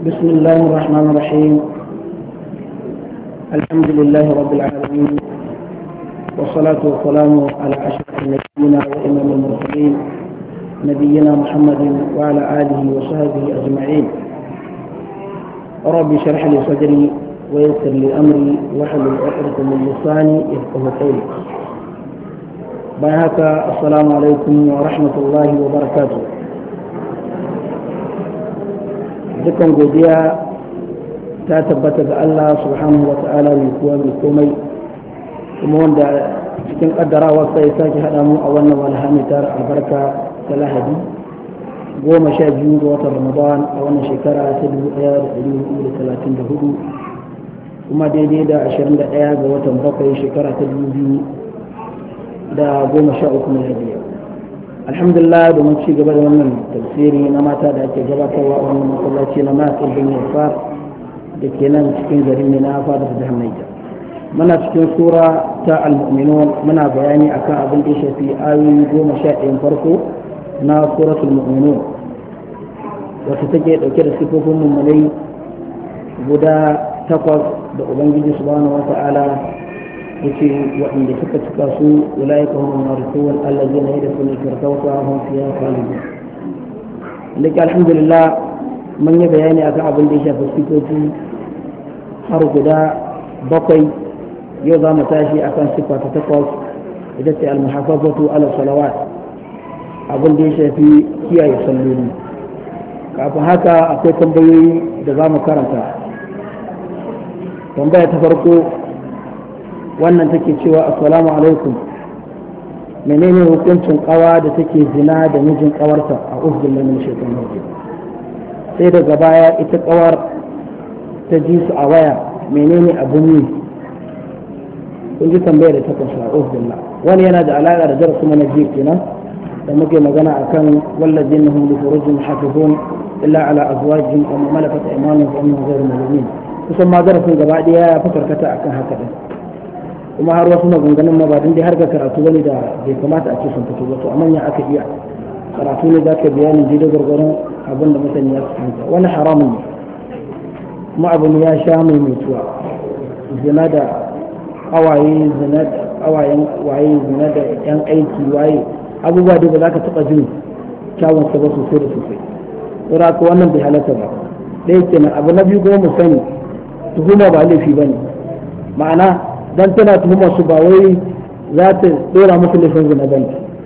بسم الله الرحمن الرحيم. الحمد لله رب العالمين، والصلاة والسلام على أشرف نبينا وإمام المرسلين نبينا محمد وعلى آله وصحبه أجمعين. رب اشرح لي صدري ويسر لي أمري واحلل عقدة من لساني يفقهوا قولي. بارك السلام عليكم ورحمة الله وبركاته. dukan godiya ta tabbata ga Allah subhanahu wa ta'ala mai kuwa mai komai, kuma wanda cikin kaddarawa sai sake haɗa mu a wannan walhami tare albarka ta Lahadi 12 ga watan Ramadan a wannan shekara ta 1434, kuma daidai da 21 ga watan bakwai shekara ta 2013 miladiya. Alhamdulillah, domin ci gaba da wannan tafsiri na mata da ake gabatarwa a wannan masallaci na Nasir bin Yasar da ke nan cikin garin Mina fadar jihar Niger. Muna cikin sura ta Al-Mu'minun, muna bayani akan abin da ya shafi ayoyi 11 farko na suratul Mu'minun, wacce take dauke da sifofin mummunai guda 8 da Ubangiji subhanahu wa ta'ala yace waɗanda suka cika su ulaika humul warithun allazina yadkhuluna al-firdausa hum fiha khalidun. Laka alhamdulillah, mun yi bayani akan abin da ya shafi sifofi har guda 7. yau za mu tashi akan sifa ta 8, ita ce al-muhafazatu ala salawat, abin da ya shafi kiyaye salloli. Kafin haka akwai tambayoyi da za mu karanta. Tambaya ta farko wannan take cewa assalamu alaikum, menene hukuncin kawa da take zina da mijin kawarta a uzdin lamin shekaru rajim? Sai daga baya ita kawar ta ji su a waya, menene abun yi? kun ji tambayar da ta kunsa a uzdin. Wani yana da alaƙa da darasu mana jiya kenan da muke magana akan wallazin hum li furujin hafizun illa ala azwajihim wa ma malakat aymanuhum fa innahum ghayru malumin. kusan ma darasin gaba ɗaya ya fi karkata akan haka din, kuma har wasu maganganun ma ba din dai har ga karatu bane da bai kamata a ce sun fito ba, to amma ya aka iya karatu ne za ka bayani daidai gwargwaron abin da mutane ya fahimta. Wani haramun ne kuma abu ne ya sha mai mutuwa, zina da kawaye, zina da kawayen waye, zina da yan aiki waye, abubuwa dai ba za ka taɓa jin kyawun sa ba sosai da sosai. saboda haka wannan bai halatta ba. ɗaya kenan. Abu na biyu kuma mu sani tuhuma ba laifi ba ne, ma'ana dan tana tuhumar su ba wai za ta dora musu laifin zina bane.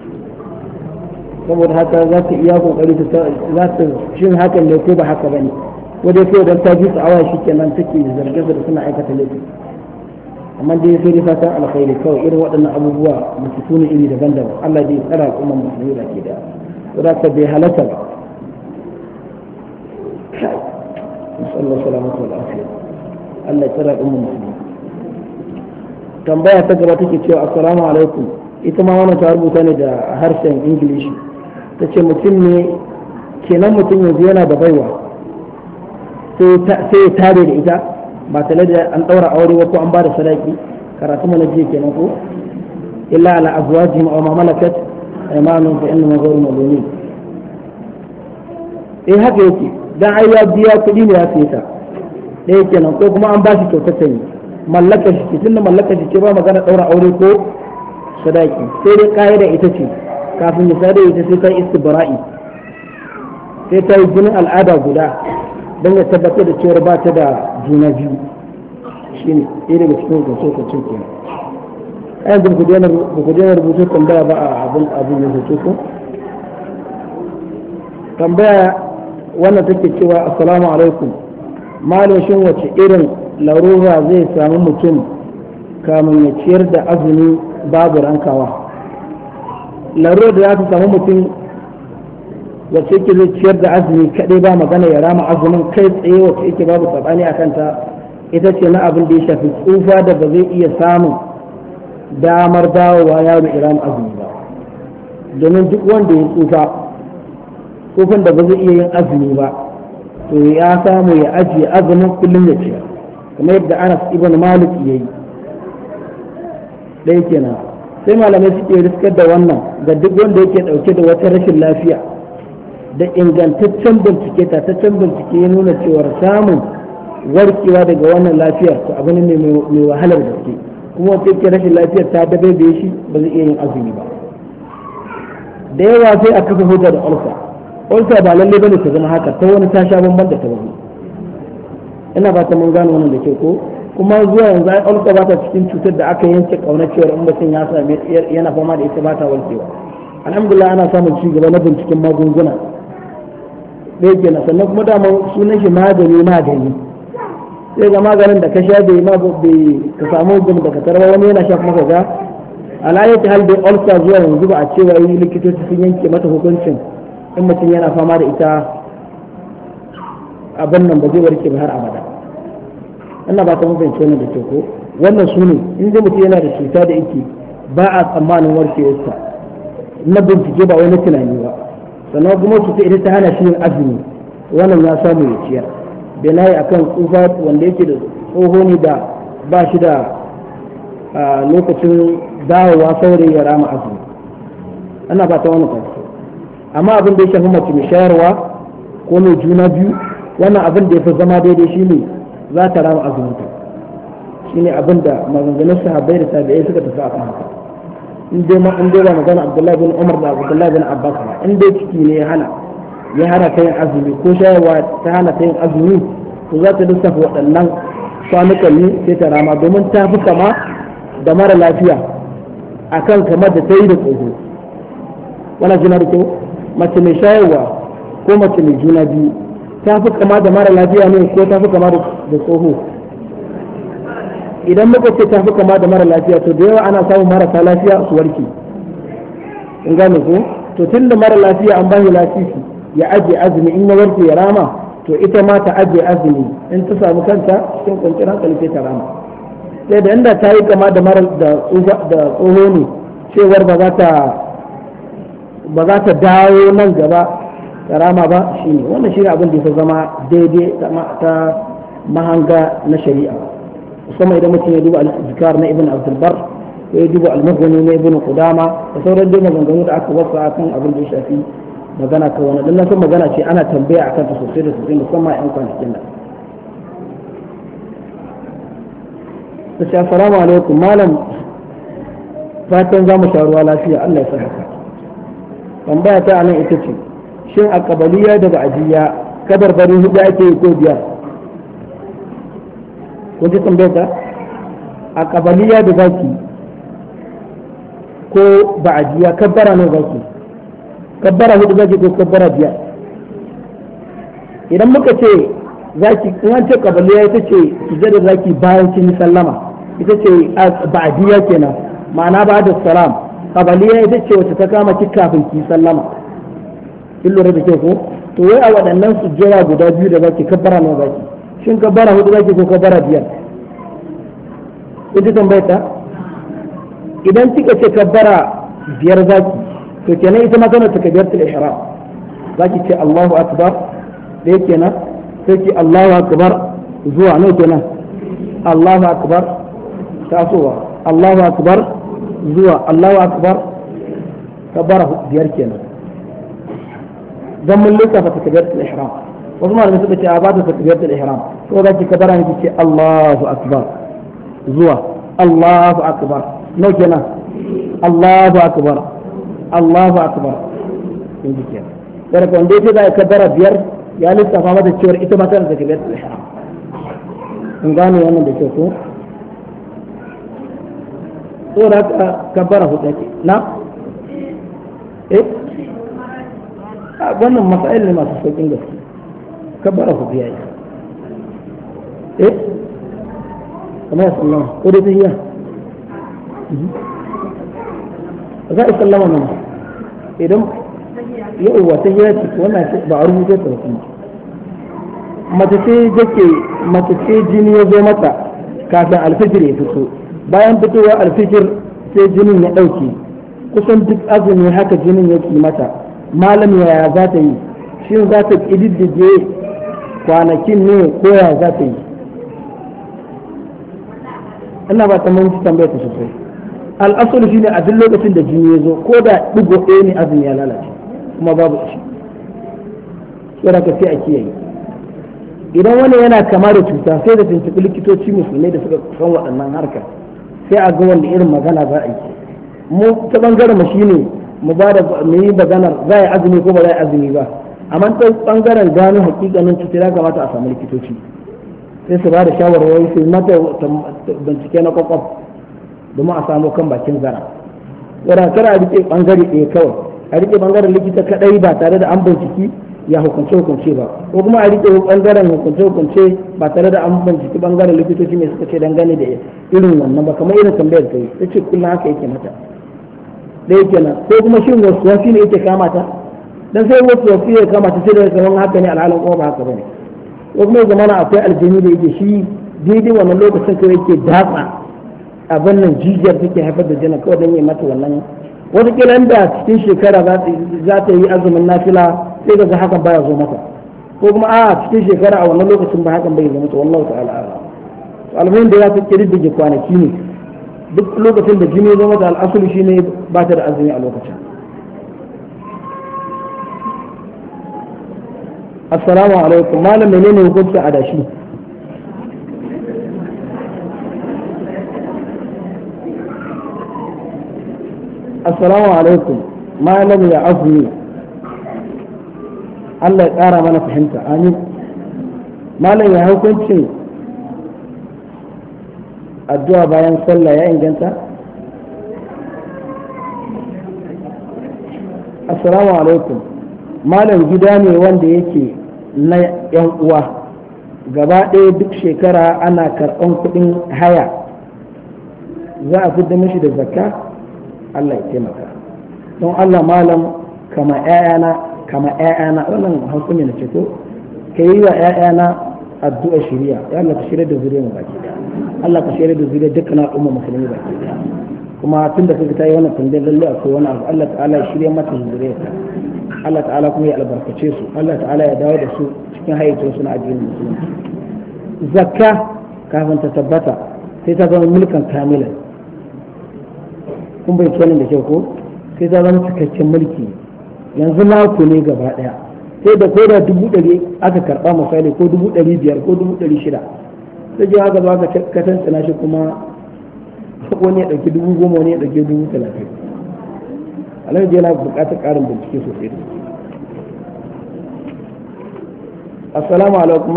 Saboda haka za ta iya kokari za ta shin hakan ne ko ba haka bane, ko dai sai dan ta ji su awa shi kenan take zarge da suna aikata laifi. Amma dai sai dai fatan alkhairi kawai, irin waɗannan abubuwa mutu ne iri daban-daban. Allah dai tsara al'ummar musulmi da ke da saboda haka bai halatta ba. Sallallahu salamatu wal afiya. Allah ya tsara al'ummar musulmi. Tambaya ta gaba take cewa assalamu alaikum, ita ma wannan ta rubuta ne da harshen ingilishi. Ta ce mutum ne kenan, mutum yanzu yana da baiwa sai ya tare da ita ba tare da an ɗaura aure ba ko an ba da sadaki. karatu mana jiya kenan ko illa ala azwajihim aw ma malakat aymanuhum fa innahum ghayru malumin. Haka yake, dan ai ya biya kuɗi ne ya sayi ta ɗaya kenan, ko kuma an ba shi kyautar ta ne mallaka shi, tunda mallaka shi ce ba magana daura aure ko sadaki. sai dai kaida ita ce kafin ya sada ita sai ta istibra'i, sai ta yi jinin al'ada guda don ya tabbatar da cewa ba ta da juna biyu. shine ɗaya daga cikin hukuncin kenan. ayan da ku daina rubutu tambaya ba a abin ya hoto ko tambaya. wannan take cewa assalamu alaikum, malam shin wace irin larura zai sami mutum kamun ya ciyar da azumi babu rankawa? Larura da za ta sami mutum wacce yake zai ciyar da azumi kaɗai ba magana ya rama azumin kai tsaye, wacce yake babu sabani a kanta, ita ce na abin da ya shafi tsufa da ba zai iya samun damar dawowa yaro iram azumi ba. domin duk wanda ya tsufan da ba zai iya yin azumi ba, to ya samu ya ajiye azumin kullum ya ciyar, kamar yadda Anas ibn Malik ya yi. ɗaya kenan. sai malamai suke riskar da wannan ga duk wanda yake ɗauke da wata rashin lafiya da ingantaccen bincike tataccen bincike ya nuna cewar samun warkewa daga wannan lafiyar to abu ne mai wahalar gaske kuma wata yake rashin lafiyar ta dabaibaye shi ba zai iya yin azumi ba da yawa sai a kafa hujja da ulsa ba lalle bane ta zama haka ta wani ta sha bamban da ta wani ina ba ta mun gano wannan da ke ko kuma zuwa yanzu ai ulsa ba ta cikin cutar da aka yanke kauna cewar in mutum ya same yana fama da ita ba ta warkewa alhamdulillah ana samun ci gaba na binciken magunguna da yake na sannan kuma dama sunan shi magani sai ga maganin da ka sha bai ma ka samu gum da ka tarba wani yana sha kuma ka ga alayati hal dai ulcer zuwa yanzu ba a cewa yi likitoci sun yanke mata hukuncin in mutum yana fama da ita abin nan ba zai warke ba har abada ina ba ta mafi wannan da ke ko wannan su ne in dai mutum yana da cuta da yake ba a tsammanin warkewarsa na bincike ba wani tunani ba sannan kuma cuta ita ta hana shi yin azumi wannan ya samu ya ciyar benayi akan tsufa wanda yake da tsoho ne da ba shi da lokacin dawowa saurayi ya rama azumi ana fata wani kwanci amma abin da ya shafi mace mai shayarwa ko mai juna biyu wannan abin da ya fi zama daidai shine za ta rama azuminta shine abin da maganganun sahabbai da tabi'ai suka tafi a kan haka in dai ba magana Abdullahi bin Umar da Abdullahi bin Abbas ba in dai ciki ne ya hana ta yin azumi ko shayarwa ta hana ta yin azumi to za ta lissafa waɗannan kwanukan ne sai ta rama domin ta fi kama da mara lafiya akan kamar da ta yi da tsoho wannan juna da kyau mace mai shayarwa ko mace mai juna biyu ta fi kama da mara lafiya ne ko ta fi kama da tsoho idan muka ce ta fi kama da mara lafiya to da yawa ana samun marasa lafiya su warke in gane ko to tun da mara lafiya an ba shi lasisi ya ajiye azumi in ya warke ya rama to ita ma ta ajiye azumi in ta samu kanta cikin kwanciyar hankali sai ta rama sai da inda ta yi kama da mara da tsoho ne cewar ba za ta dawo nan gaba ta rama ba shine wannan shine abin da ya zama daidai ta mahanga na shari'a musamman idan mutum ya duba al-zikar na ibn abdul bar ko ya duba al-mughni na ibn qudama da sauran dai maganganu da aka wasa akan abin da ya shafi magana ka wani dan san magana ce ana tambaya akan ta sosai da sosai musamman yan kwanakin nan sai assalamu alaikum malam fatan za mu sha ruwa lafiya Allah ya saka tambaya ta anan ita ce shin a kabaliya da ba'adiyya kabarbari hudu ake yi ko biyar kun ji tambayar ta a kabaliya da zaki ko ba'adiyya kabbara ne zaki kabbara hudu zaki ko kabbara biyar idan muka ce zaki in an ce kabaliya ita ce sujada zaki bayan kin sallama ita ce ba'adiyya kenan ma'ana ba da salam kabaliya ita ce wacce ta kama ki kafin ki sallama kin lura da ke ko to wai a waɗannan sujjada guda biyu da zaki kabbara ne zaki shin kabbara hudu zaki ko kabbara biyar ita tambayar ta idan kika ce kabbara biyar zaki to kenan ita ma tana takbiratul ihram zaki ce Allahu akbar da yake nan sai ki Allahu akbar zuwa nawa kenan Allahu akbar tasowa Allahu akbar zuwa Allahu akbar kabbara biyar kenan dan mun lissafa takbiratul ihram wasu malamai suka ce a ba ta takbiratul ihram ko za ki kabara ne ce Allahu akbar zuwa Allahu akbar no kenan Allahu akbar Allahu akbar in ji kenan sai ko inda za ka kabara biyar ya lissafa mata cewa ita ma tana takbiratul ihram in gane wannan da ke ko ko da ka kabara hudu ke na wannan masail ne masu saukin gaske kabbara ku biya kuma ya sallama ko dai tahiyya za a sallama mana idan yauwa tahiyya ce wannan ba a rubuta ta kuma mace ce jini ya zo mata kafin alfijir ya fito bayan fitowa alfijir sai jinin ya ɗauke kusan duk azumi haka jinin yake mata malam yaya za ta yi shin za ta ƙididdige kwanakin ne ko yaya za ta yi ina ba ta mun tambaya ta sosai al'asulu shine a duk lokacin da jini ya zo ko da ɗigo ɗaya ne azumi ya lalace kuma babu shi saboda ka sai a kiyaye. Idan wani yana kama da cuta sai da tuntuɓi likitoci musulmai da suka san waɗannan harkar sai a ga wanda irin magana za a yi. Mu ta bangaren mu shine mu yi maganar za a yi azumi ko ba za a yi azumi ba, amma ta bangaren gano hakikanin cuta ya kamata a samu likitoci sai su ba da shawarwari su mata bincike na kwakwaf domin a samu kan bakin zara. Wadda kar a rike bangare ɗaya kawai, a rike bangaren likita kaɗai ba tare da an binciki ya hukunce ba, ko kuma a rike bangaren hukunce ba tare da an binciki bangaren likitoci mai suka ce dangane da irin wannan ba, kamar irin tambayar ta yi ta ce kullum haka yake mata ɗaya kenan. Ko kuma shin wasu wasi ne yake kama ta, dan sai wasu wasi ya kama ta sai da kamar haka ne alhalin kuma ba haka bane. Ko kuma ya zamana akwai aljini da yake shi daidai wannan lokacin kawai yake datsa abin nan jijiyar take haifar da jinin kawai don yi mata wannan. Wataƙila da cikin shekara za ta yi azumin nafila sai ga hakan baya zo mata, ko kuma a cikin shekara a wannan lokacin ba hakan bai zo mata, wallahu ta'ala a'lam. Almuhim da ya fi kididdige kwanaki ne, duk lokacin da jini ya zo mata al'asuli shine ba ta da azumi a lokacin. Assalamu alaikum, malam menene hukuncin adashi? Assalamu alaikum, malam ya azumi, Allah ya ƙara mana fahimta, amin. Malam ya hukuncin addu'a bayan sallah ya inganta? Assalamu alaikum, malam gida ne wanda yake na yan uwa, gaba ɗaya duk shekara ana karɓan kuɗin haya, za a fidda mishi da zakka? Allah ya taimaka don Allah malam kama ƴaƴana wannan hankali na ce ko ka yi wa ƴaƴana addu'a shiriya, ya Allah ka shirya da zuriya mu baki daya, Allah ka shirya da zuriya dukkan al'umma musulmi baki daya. Kuma tun da kaga ta yi wannan tambayar lalle akwai wani abu, Allah ta'ala ya shirya mata zuriyarta, Allah ta'ala kuma ya albarkace su, Allah ta'ala ya dawo da su cikin hayyacin su na addinin musulunci. Zakka kafin ta tabbata sai ta zama mulkan kamilan, kun bai kenan da kyau ko sai ta zama cikakken mulki. Yanzu naku ne gaba daya, sai da koda 100,000 aka karba misali ko 500,000 ko 600,000 sai ji haka zuwa ka tantana shi kuma wani ya dauki 10,000 wani ya dauki 30,000. Alhaji yana buƙatar ƙarin bincike sosai da sosai. Assalamu alaikum,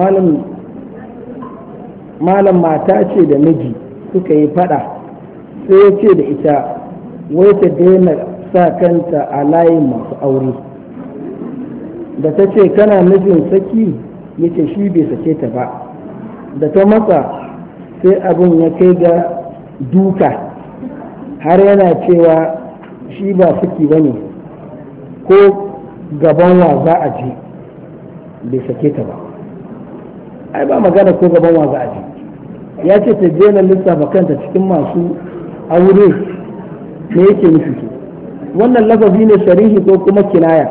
malam mata ce da miji suka yi fada sai ya ce da ita wai ta daina sa kanta a layin masu aure. Da ta ce kana nufin saki, ya ce shi bai sake ta ba. Da ta matsa sai abin ya kai ga duka har yana cewa shi ba saki ba ne, ko gaban wa za a je, bai sake ta ba. Ai ba magana ko gaban wa za a je, ya ce ta daina lissafa kanta cikin masu aure. Me yake nufi ke wannan lafazi ne sharihi ko kuma kinaya?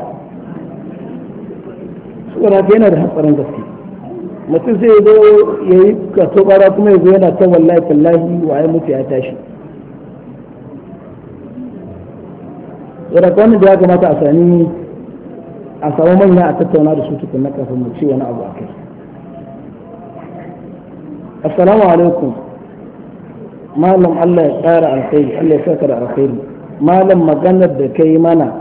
saboda yana da hatsarin gaske. Mutum sai ya zo ya yi kato bara kuma ya zo yana ta wallahi tallahi wa ya mutu ya tashi. saboda wannan da ya kamata a samu manya a tattauna da su tukun na kafin mu ce wani abu a kai. Assalamu alaikum, malam Allah ya ƙara alkhairi, Allah ya saka da alkhairi. Malam maganar da kai mana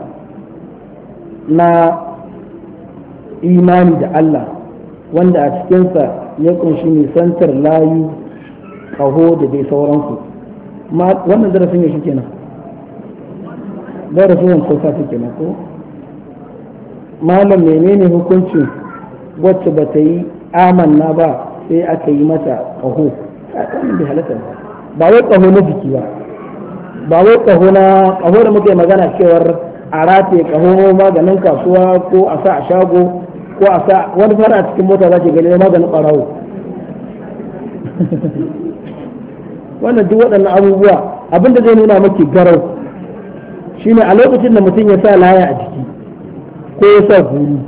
na imani da Allah wanda a cikinsa ya kunshi nisantar layu, ƙaho da dai sauransu, wannan darasin ya shi kenan, darasin wancan sati kenan ko? Malam menene hukuncin wacce ba ta yi amanna ba sai aka yi mata ƙaho? Wannan bai halatta ba wai ƙaho na jiki ba wai ƙaho da muke magana cewar a rataye ƙaho maganin kasuwa ko a sa a shago ko a sa wani fara a cikin mota za ki gani maganin ɓarawo. Wannan duk waɗannan abubuwa abinda zai nuna maki garau shine a lokacin da mutum ya sa laya a jiki ko ya sa guru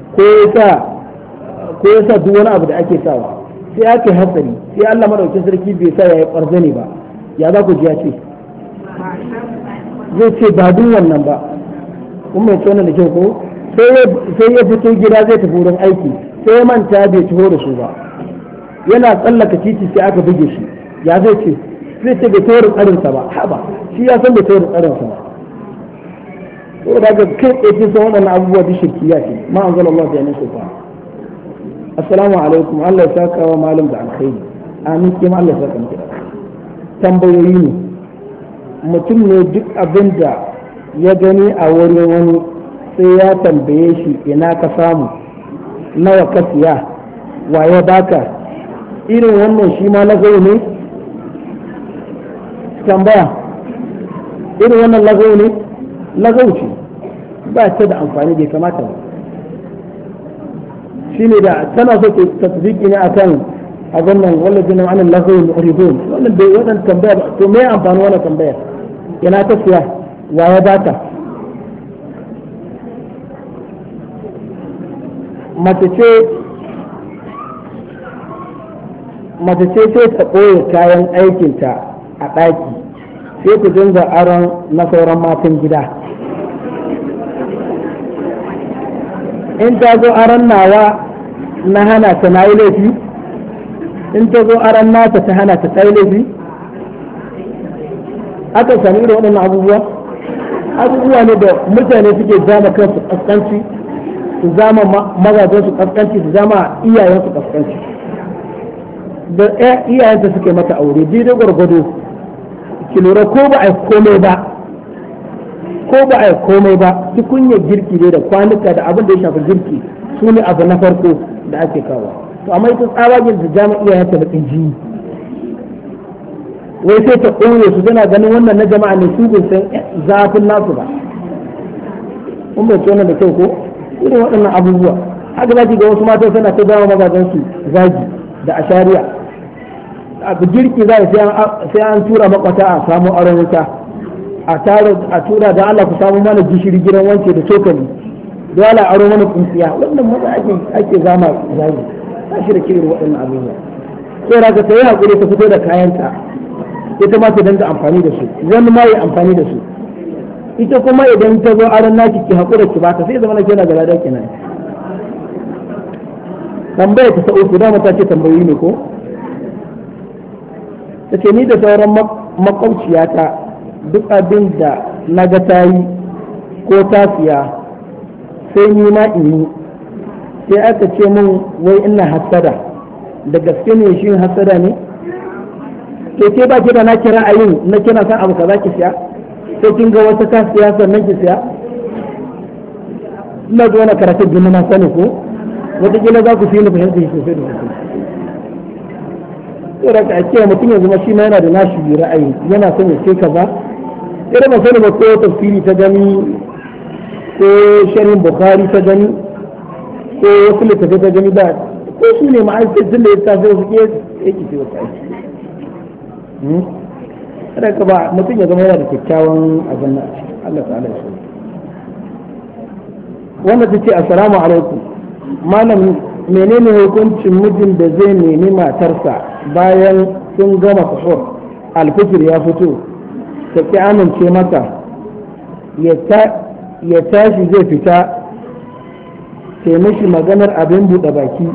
ko ya sa duk wani abu da ake sawa sai ake hatsari sai Allah madaukakin sarki bai sa ya yi ƙwarza ne ba, ya za ku ji ya ce zai ce ba duk wannan ba, kun mai tona da kyau ko sai ya fito gida zai tafi wurin aiki sai ya manta bai taho da su ba yana tsallaka titi sai aka buge shi ya zai ce bai taho da tsarinsa ba haba shi ya san bai taho da tsarinsa ba ko daga kai tsaye sun waɗannan abubuwa da shirkiya ce ma an zala Allah da yanin su fa assalamu alaikum Allah ya saka wa malam da alkhairi amin kima Allah ya saka miki tambayoyi ne mutum ne duk abin da ya gani a wurin wani sai ya tambaye shi ina ka samu nawa ka siya wa ya baka irin wannan shi ma lagau ne tambaya irin wannan lagau ne lagau ce ba ta da amfani bai kamata ba shi ne da tana so ta tasbiki ne akan abin nan wallahi nan anan lagau mu'ridun wannan bai wannan tambaya to me amfani wannan tambaya ina ta siya wa ya baka mace ce sai ta ɓoye kayan aikinta a ɗaki sai ku dinga aron na sauran matan gida in ta zo aron nawa na hana ta na yi laifi in ta zo aron nata ta hana ta yi laifi aka sami irin waɗannan abubuwa ne da mutane suke zama kansu ƙasƙanci su zama mazajen su kaskanci su zama iyayen su kaskanci da iyayenta suke mata aure daidai gwargwado ki lura ko ba a yi komai ba tukunyar girki ne da kwanuka da abin da ya shafi girki su ne abu na farko da ake kawo to amma ita tsabagen da jama iyayenta da injini wai sai ta ɓoye su tana ganin wannan na jama'a ne su bin san zafin nasu ba kun bai wannan da kyau ko irin waɗannan abubuwa haka za ki ga wasu mata suna ta dawo mazajen su zagi da ashariya abu girki za sai an tura makwata a samu aron wuta a tura da Allah ku samu mana gishiri gidan wanke da cokali dole a aro mana kuntsiya wannan maza ake zama zagi ta shi da kirin waɗannan abubuwa sai raka ta yi haƙuri ta fito da kayanta ita ma ta danga amfani da su wani ma yi amfani da su ita kuma idan ta zo aron naki ki haƙura ki bata sai zama na kena gaba da kenan tambaya ta uku dama ta ce tambayoyi ne ko ta ce ni da sauran makwabciyata duk abin da na ga ta yi ko ta siya sai ni ma in yi sai aka ce min wai ina hasada da gaske ne shi hasada ne ke ba ki da na kira ayin na kina san abu kaza ki siya sai kin ga wata ta siya sannan ki siya ina zo na karatu gina na sani ko wataƙila za ku fi ni fahimta shi sosai da sosai to da ka ce mutum ya zama shi ma yana da nashi ra'ayi yana son ya ce kaza irin ba sani ba ko tafsiri ta gani ko sharhin bukhari ta gani ko wasu littattafai ta gani ba ko su ne ma'aikacin da ya tafi wasu ke yake ce wasu aiki kada ka ba mutum ya zama yana da kyakkyawan abin na Allah ta'ala ya so wanda ta ce assalamu alaikum malam menene hukuncin mijin da zai nemi matarsa bayan sun gama sahur alfijir ya fito ta ki amince mata ya tashi zai fita sai mishi maganar abin buɗe baki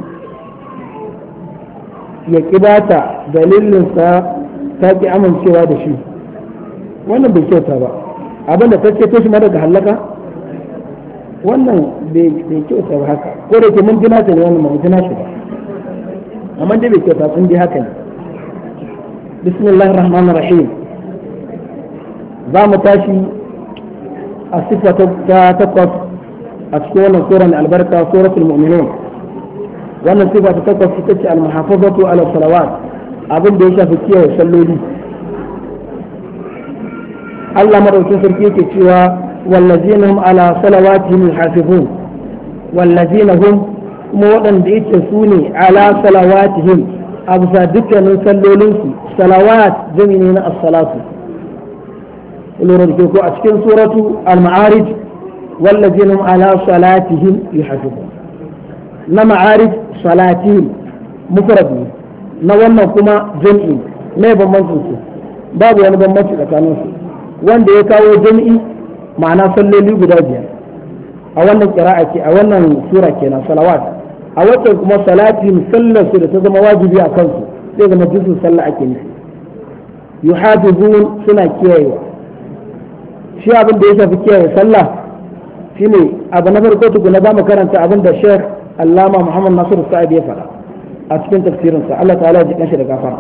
ya ƙibata dalilinsa ta ki amincewa da shi wannan bai kyauta ba abinda ta ce ta shi daga halaka wannan bai kyauta ba haka ko da ke mun jina ta ne wannan mun jina shi ba amma dai bai kyauta sun ji haka ne bismillahir rahmanir rahim za mu tashi a sifa ta takwas a cikin wannan sura mai albarka suratul mu'minun wannan sifa ta takwas ita ce al-muhafazatu ala salawat abin da ya shafi kiyaye salloli Allah madaukakin sarki yake cewa wallazina hum ala salawatihim yuhafizun wallazina hum kuma waɗanda yake su ne ala salawatihim a bisa dukkanin sallolinsu salawat jami ne na as-salatu lura da ko a cikin suratu al-ma'arij wallazina hum ala salatihim yuhafizun na ma'arij salatihim mufrad na wannan kuma jam'i mai bambancin su babu wani bambanci tsakanin su wanda ya kawo jam'i ma'ana salloli guda biyar a wannan qira'a ce a wannan sura kenan salawat a wacce kuma salati sallar su da ta zama wajibi a kansu sai zama jinsin sallah ake nufi yuhafizun suna kiyayewa shi abin da ya shafi kiyaye sallah shine abu na farko tukuna za mu karanta abin da Sheikh Allama Muhammad Nasiru Sa'id ya faɗa a cikin tafsirinsa Allah ta'ala ya ji kanshi da gafara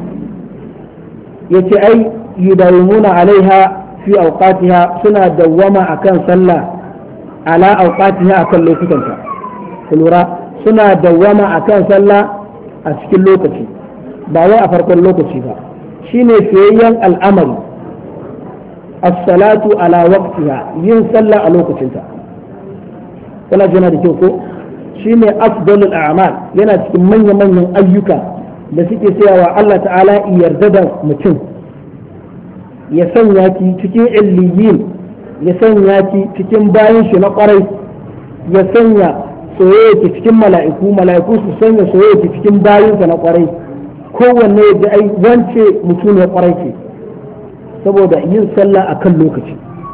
yace ai yudawimuna alaiha fi awqatiha suna dawwama akan sallah ala awqatiha akan lokutanta kulura suna dawwama akan sallah a cikin lokaci ba wai a farkon lokaci ba shine fiyayyen al'amari as-salatu ala waqtiha yin sallah a lokacinta kana jina da kyau ko shine afdalul a'mal yana cikin manya-manyan ayyuka da suke sayawa Allah ta'ala yarda da mutum ya sanya ki cikin illiyin ya sanya ki cikin bayan shi na kwarai ya sanya soyayya ki cikin mala'iku su sanya soyayya ki cikin bayansa na kwarai kowanne ya ji ai wance mutum ya kwarai ce saboda yin sallah akan lokaci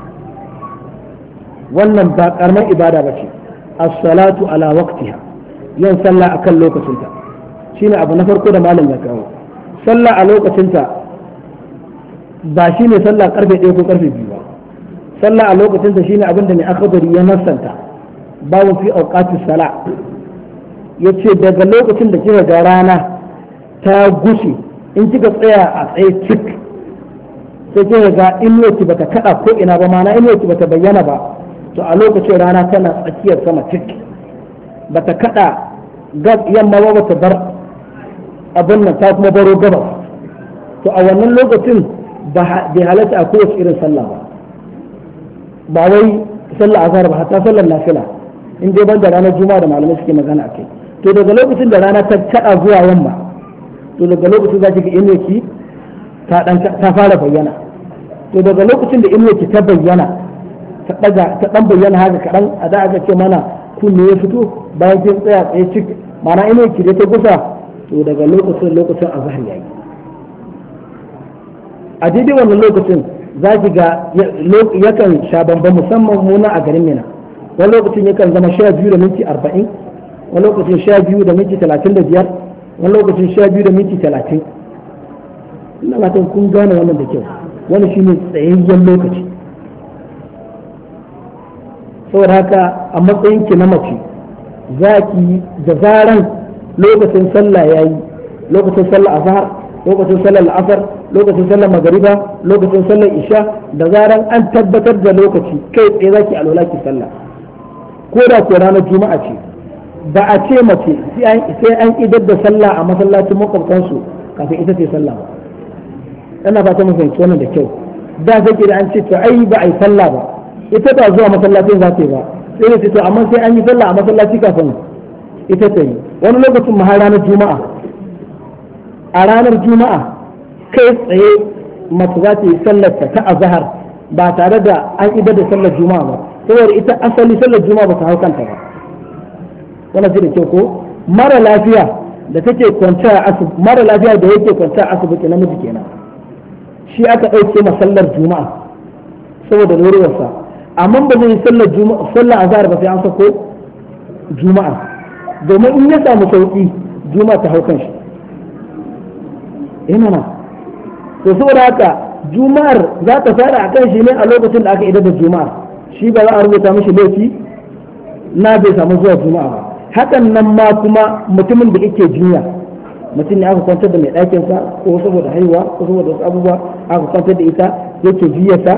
wannan ba karamar ibada ba ce as-salatu ala waqtiha yin sallah akan lokacinta shine abu na farko da malam ya kawo sallah a lokacinta ba shine sallah karfe 1 ko karfe 2 ba sallah a lokacinta shine abin da mai akhdari ya nassanta babu fi awqatis sala yace daga lokacin da kika ga rana ta gushe in kika tsaya a tsaye cik sai kika ga inuwarki bata kada ko ina ba mana inuwarki bata bayyana ba to a lokacin rana tana tsakiyar sama cik bata kada yamma ba bata bar abin nan ta kuma baro gabas to a wannan lokacin bai halatta a kowace irin sallah ba wai sallah azhar ba hatta sallar nafila in dai ban da ranar juma'a da malamai suke magana akai to daga lokacin da rana ta kada zuwa yamma to daga lokacin za ki ga inuwarki ta fara bayyana to daga lokacin da inuwarki ta bayyana ta dan bayyana haka kadan a da aka ce mana kunne ya fito bayan kin tsaya tsaye cik mana inuwarki da ta gusa to daga lokacin azhar yayi a daidai wannan lokacin za ki ga yakan sha bamban musamman muna a garin Mina wani lokacin yakan zama 12 da minti 40 wani lokacin 12 da minti 35 wani lokacin 12 da minti 30 ina fatan kun gane wannan da kyau wani shine tsayayyen lokaci saboda haka a matsayin ki na mace za ki da zaran lokacin sallah yayi lokacin sallah azhar lokacin sallar asar lokacin sallar magariba lokacin sallar isha da zaran an tabbatar da lokaci kai tsaye zaki alwala ki sallah ko da ko ranar juma'a ce ba a ce mace sai an idar da sallah a masallacin makwabtansu kafin ita ce sallah ba ana ba ta mafi wannan da kyau da take da an ce to ai ba a yi sallah ba ita ba zuwa masallacin za ta yi ba sai ne to amma sai an yi sallah a masallaci kafin ita ta yi wani lokacin ma har ranar juma'a a ranar juma'a kai tsaye mace za ta yi sallar ta azhar ba tare da an idar da sallar juma'a ba saboda ita asali sallar juma'a ba ta hau kanta ba wannan ji da kyau ko mara lafiya da take kwanta a asibiti mara lafiya da yake kwanta a asibiti namiji kenan shi aka ɗauke ma sallar juma'a saboda lurwarsa amma ba zai yi sallar juma'a sallar azhar ba sai an sako juma'a domin in ya samu sauki juma'a ta hau kan shi ina to saboda haka juma'ar za ta fara a kan shi ne a lokacin da aka idar da juma'ar shi ba za a rubuta mishi laifi na bai samu zuwa juma'a ba hakan nan ma kuma mutumin da yake jinya mutum ne aka kwantar da mai ɗakinsa ko saboda haihuwa ko saboda wasu abubuwa aka kwantar da ita yake jiyarta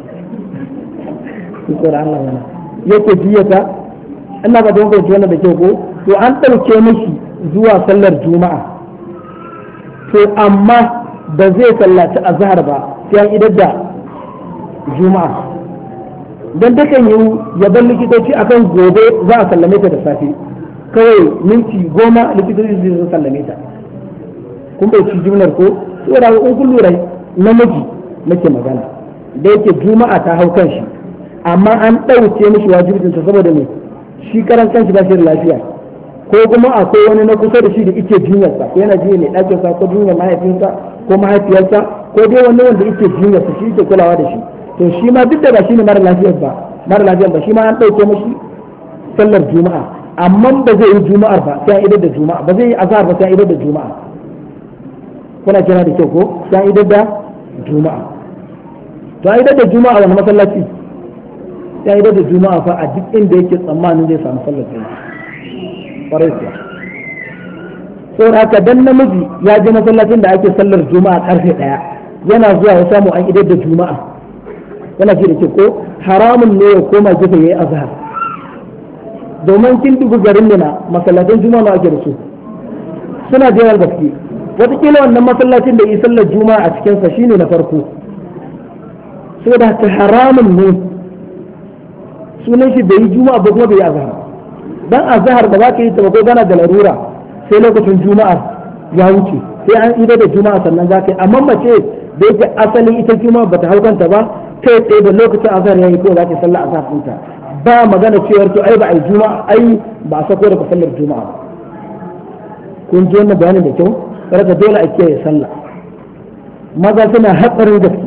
yake jiyarta ina ba don kwanci wannan da kyau ko to an ɗauke mishi zuwa sallar juma'a to amma ba zai sallaci azhar ba sai an idar da juma'a don takan yi ya bar likitoci akan gobe za a sallame ta da safe kawai minti 10 likitoci zai sallame ta kun bai ci jumlar ko saboda in kun lura namiji nake magana da yake juma'a ta hau kan shi amma an ɗauke mishi wajibinsa saboda me shi karan kanshi ba shi da lafiya ko kuma akwai wani na kusa da shi da yake jinyarsa yana jinya mai ɗakinsa ko jinyar mahaifinsa ko mahaifiyarsa ko dai wani wanda yake jinyarsa shi yake kulawa da shi to shi ma duk da ba shi ne mara lafiyar ba mara lafiyan ba shi ma an ɗauke mashi sallar juma'a amma ba zai yi juma'ar ba sai an idar da juma'a ba zai yi azhar ba sai an idar da juma'a kuna kira da kyau ko sai an idar da juma'a to an idar da juma'a wani masallaci sai an idar da juma'a fa a duk inda yake tsammanin zai samu sallar juma'a kwarai kuwa saboda haka dan namiji ya je masallacin da ake sallar juma'a karfe 1 yana zuwa ya samu an idar da juma'a yana ji da ke ko haramun ne ya koma gefe yayi azhar domin kin dubu garin mina masallacin juma'a ake da su suna da yawan gaske wataƙila wannan masallacin da yi sallar juma'a a cikinsa shine na farko saboda haka haramun ne sunan shi bai yi juma'a ba kuma bai yi azhar dan azhar ba za ka yi ta ba ko gana da larura sai lokacin juma'a ya wuce sai an idar da juma'a sannan za ka yi amma mace da yake asalin ita juma'a bata hau kanta ba kai tsaye da lokacin azhar yayi ko za ta sallar azhar ɗinta ba magana cewar to ai ba ai juma'a ai ba a sako daga sallar juma'a ba kun ji wannan bayanin da kyau kada dole a kiyaye sallah maza suna hatsarin gaske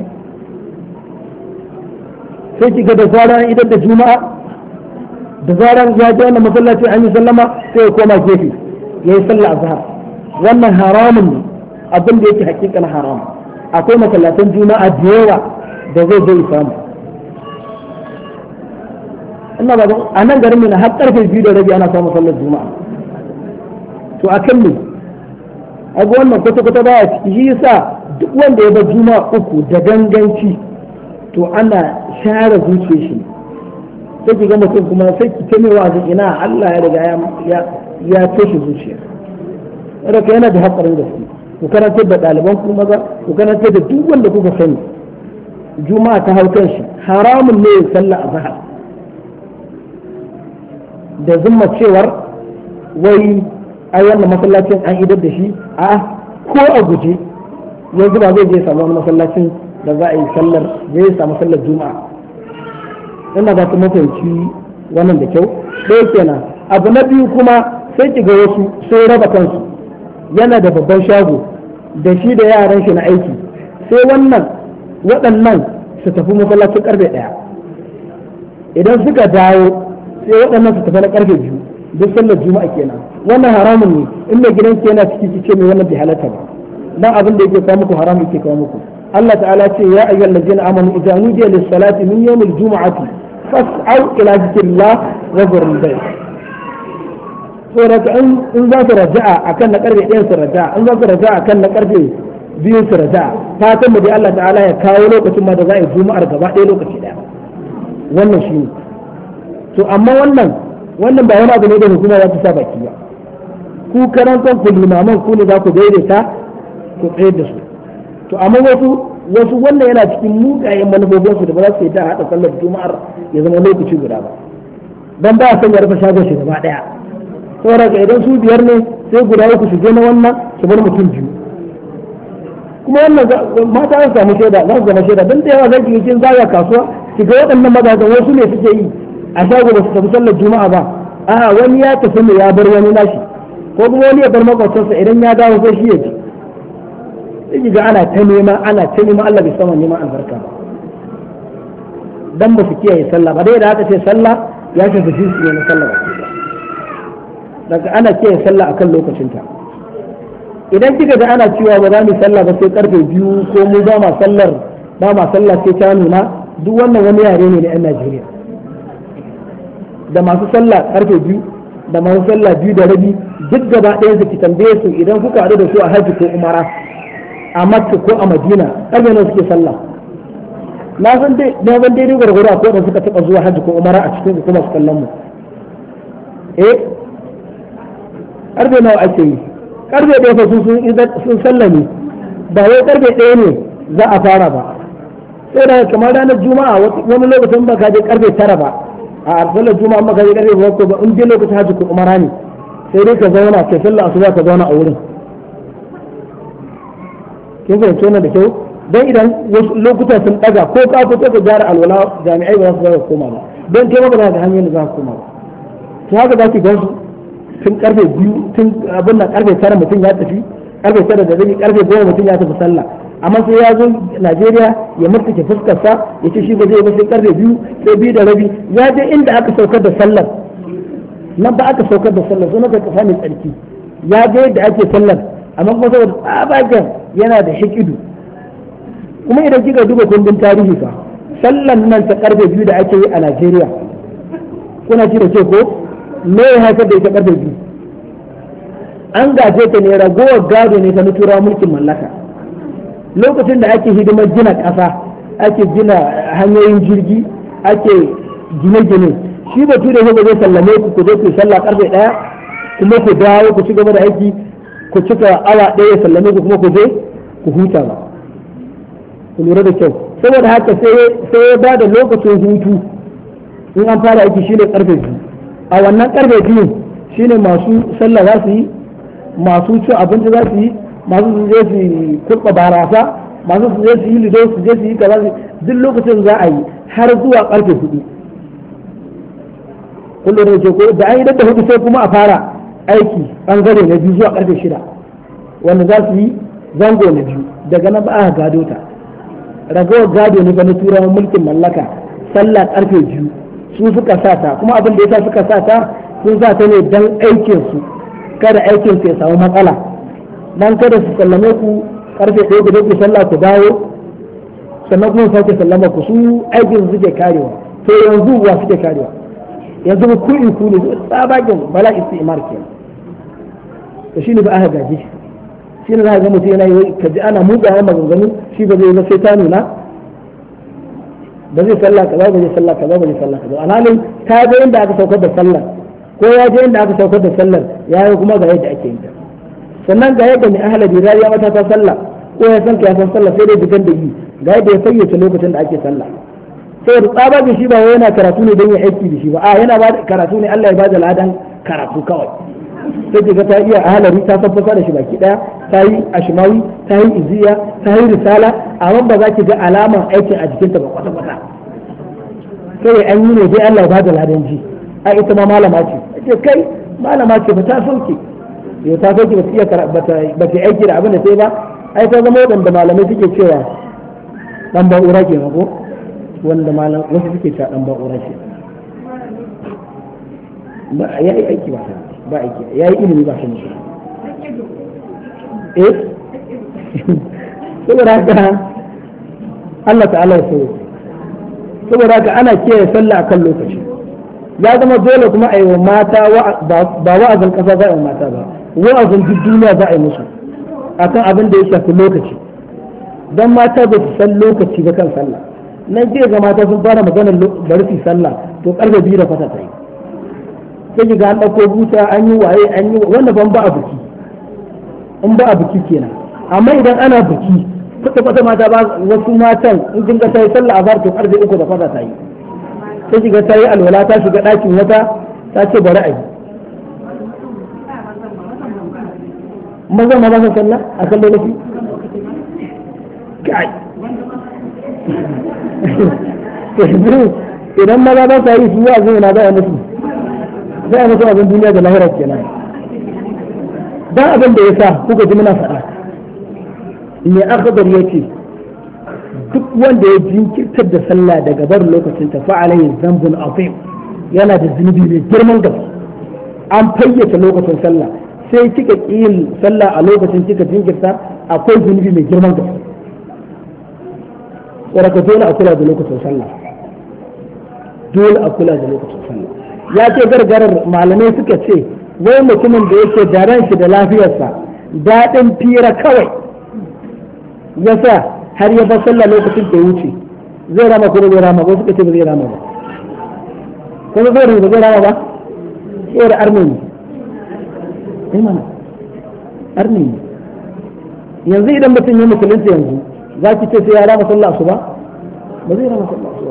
sai ki ga da zaran idan da juma'a da zaran ya ji wannan masallaci an yi sallama sai ya koma gefe ya yi sallah azhar wannan haramun ne abin da yake hakikan haram akwai masallatan juma'a da yawa da zai samu ina ba a nan garin mu na har karfe 2:30 ana samun sallar juma'a to akan ne aga wannan kwata-kwata baya ciki shi yasa duk wanda ya bar juma'a uku da ganganci to ana share zuciyar shi sai ki ga mutum kuma sai ki ta mewa a ina Allah ya riga ya toshe zuciya raka yana da hatsarin gaske ku karantar da ɗaliban ku maza ku karantar da duk wanda kuka sani juma'a ta hau kan shi haramun ne ya sallah azhar da zumma cewar wai ai wannan masallacin an idar da shi a ko a guje yanzu ba zai je samu wani masallacin da za a yi sallar zai samu sallar juma'a ina ba ta mafanci wannan da kyau ɗaya kenan abu na biyu kuma sai ki ga wasu sai raba kansu yana da babban shago da shi da yaran shi na aiki sai waɗannan su tafi masallacin karfe 1 idan suka dawo sai waɗannan su tafi na karfe 2 duk sallar juma'a kenan wannan haramun ne in mai gidan ke yana ciki ki ce mai wannan bai halatta ba dan abin da yake kawo muku haram yake kawo muku Allah ta'ala ce ya ayyuhal ladina amanu idza nudiya lis salati min yawmil jum'ati fas'au ila dhikrillah wa dharul bayt saboda in za su raja'a akan na karfe 1 su raja'a in za su raja'a akan na karfe 2 su raja'a fatan mu dai Allah ta'ala ya kawo lokacin ma da za a yi juma'ar gaba ɗaya lokaci ɗaya wannan shine to amma wannan ba wani abu ne da hukuma za ta sa baki ba ku karantar ku limaman ku ne za ku daidaita ku tsaye da su to amma wasu wannan yana cikin mugayen manufofinsu da ba za su yi ta haɗa sallar juma'ar ya zama lokaci guda ba dan ba a son ya rufe shagon shi gaba ɗaya saboda ga idan su 5 ne sai guda 3 su je na wannan su bar mutum 2 kuma wannan mata an samu shaida za su zama shaida don da yawa zai kin zaga kasuwa ki ga waɗannan mazajen wasu ne suke yi a shago ba su tafi sallar juma'a ba a'a wani ya tafi ne ya bar wani nashi ko kuma wani ya bar makwabcinsa idan ya dawo sai shi ya ci sai ga ana ta nema Allah bai sama neman albarka ba dan ba su kiyaye sallah ba dai da haka ce sallah ya shafi jinsi ne na sallah ba daga ana kiyaye sallah akan lokacinta idan kika ga ana cewa ba za mu sallah ba sai karfe 2 ko mu ba ma sallah sai ta nuna duk wannan wani yare ne na 'yan Najeriya da masu sallah karfe 2 da masu sallah 2:30 duk gaba ɗaya su ki tambaye su idan kuka haɗu da su a hajji ko umara a Makka ko a Madina karfe nawa suke sallah na san dai gwargwaro ko da suka taɓa zuwa hajji ko umara a cikin kuma su kallon mu karfe nawa ake yi karfe ɗaya fa sun sallame ba wai karfe ɗaya ne za a fara ba sai da kamar ranar juma'a wani lokacin ba ka je karfe 9 ba a arsalar juma'a ba ka je karfe 7 ba in je lokacin hajji ko umara ne sai dai ka zauna kai sallar asuba ka zauna a wurin kin fahimci wannan da kyau dan idan wasu lokuta sun daga ko ka fito ka gyara alwala jami'ai ba za su koma ba don kai ba da hanyar da za ka koma ba to haka za ki gansu tun karfe 2 tun abin nan karfe 9 mutum ya tafi karfe 9 da rabi karfe 10 mutum ya tafi sallah amma sai ya zo Najeriya ya murtuke fuskarsa ya ce shi ba zai ba sai karfe 2 sai 2 da rabi ya je inda aka saukar da sallar nan ba aka saukar da sallar sunan ka kasa mai tsarki ya je yadda ake sallar amma kuma saboda tsabagen yana da hikidu kuma idan kika duba kundin tarihi fa sallan nan ta karfe 2 da ake yi a Najeriya kuna ji da ce ko me ya haifar da ita karfe 2 an gaje ta ne ragowar gado ne ta na turawa mulkin mallaka lokacin da ake hidimar gina ƙasa ake gina hanyoyin jirgi ake gine-gine shi bature ne ba zai sallame ku je ku sallah karfe 1 kuma ku dawo ku ci gaba da aiki ku cika awa 1 ya sallame ku kuma ku je ku huta ba ku lura da kyau saboda haka sai ya ba da lokacin hutu in an fara aiki shine karfe 2 a wannan karfe 2 shine masu sallah za su yi masu cin abinci za su yi masu su je su kurɓa barasa masu su je su yi lido su je su yi kaza duk lokacin za a yi har zuwa karfe 4 kullum da ke ko da an yi da hudu sai kuma a fara aiki bangare na biyu zuwa karfe 6 wanda za su yi zango na biyu daga nan ba a gado ta ragowar gado ne na turawan mulkin mallaka sallah karfe 2 su suka sa ta kuma abin da yasa suka sa ta sun sa ta ne dan aikin su kada aikin su ya samu matsala dan kada su sallame ku karfe 1 ku ku sallah ku dawo sannan kuma sake sallama ku su aikin su suke karewa to yanzu wa suke karewa yanzu ku in ku ne tsabagen bala istimar ke to shine ba aka gaji shine za ga mutum yana yi kaji ana mugawa maganganu shi ba zai ba sai ta nuna ba zai sallah kaza ba zai sallah kaza ba zai sallah kaza alhalin ta ga inda aka saukar da sallah ko ya je inda aka saukar da sallar ya yi kuma ga yadda ake yin ta sannan ga yadda mai ahalar bira ya mata ta sallah ko ya san ka san sallah sai dai jikan da yi ga yadda ya fayyace lokacin da ake sallah sai da tsaba shi ba yana karatu ne don ya aiki da shi ba a yana ba karatu ne Allah ya bada ladan karatu kawai sai ga ta iya ahalari ta fassara da shi baki daya ta yi ashmawi ta yi iziya ta yi risala amma ba za ki ga alaman aikin a jikinta ba kwata kwata sai an yi ne dai Allah ya bada ladan ji a ita ma malama ce kai malama ce ba ta sauke yau ta sauke ba ta iya ba ta aiki da abin da sai ba ai ta zama wadanda malamai suke cewa dan ba'ura ke ko wanda malam wasu suke cewa dan ba'ura ce ba yayi aiki ba aiki yayi ilimi ba shi musu saboda haka Allah ta'ala ya so saboda haka ana kiyaye sallah akan lokaci ya zama dole kuma a yi wa mata ba wa'azin ƙasa za a yi mata ba wa'azin duk duniya za a yi musu akan abin da ya shafi lokaci don mata ba su san lokaci ba kan sallah nan jiya ga mata sun fara maganar bari su sallah to karfe 2 da fata ta yi sai ga an ɗauko buta an yi waye an yi wanda ban ba a biki in ba a biki kenan amma idan ana biki kwata mata ba wasu matan in kin ga ta yi sallah a zar to karfe 3 da fata ta yi sai shiga ta yi alwala ta shiga ɗakin wata ta ce bari a yi mazan ma ba sa sallah a kan lokaci kai idan maza ba sa yi su yi azumi na za a musu abin duniya da lahirar kenan dan abin da ya sa kuka ji muna faɗa me akhdar yace duk wanda ya jinkirtar da sallah daga bar lokacin ta fa'alai zambun azim yana da zunubi mai girman gaske an fayyace lokacin sallah sai kika yin sallah a lokacin kika jinkirta akwai zunubi mai girman gaske waraka dole a kula da lokacin sallah dole a kula da lokacin sallah ya ce gargarar malamai suka ce wai mutumin da yake da ran shi da lafiyarsa daɗin fira kawai yasa har ya bar sallah lokacin da ya wuce zai rama ko zai rama ba suka ce ba zai rama ba kuma zai rama ba sai da armeni imana armeni yanzu idan mutum ya musulunta yanzu za ki ce sai ya rama sallah su ba ba zai rama sallah su ba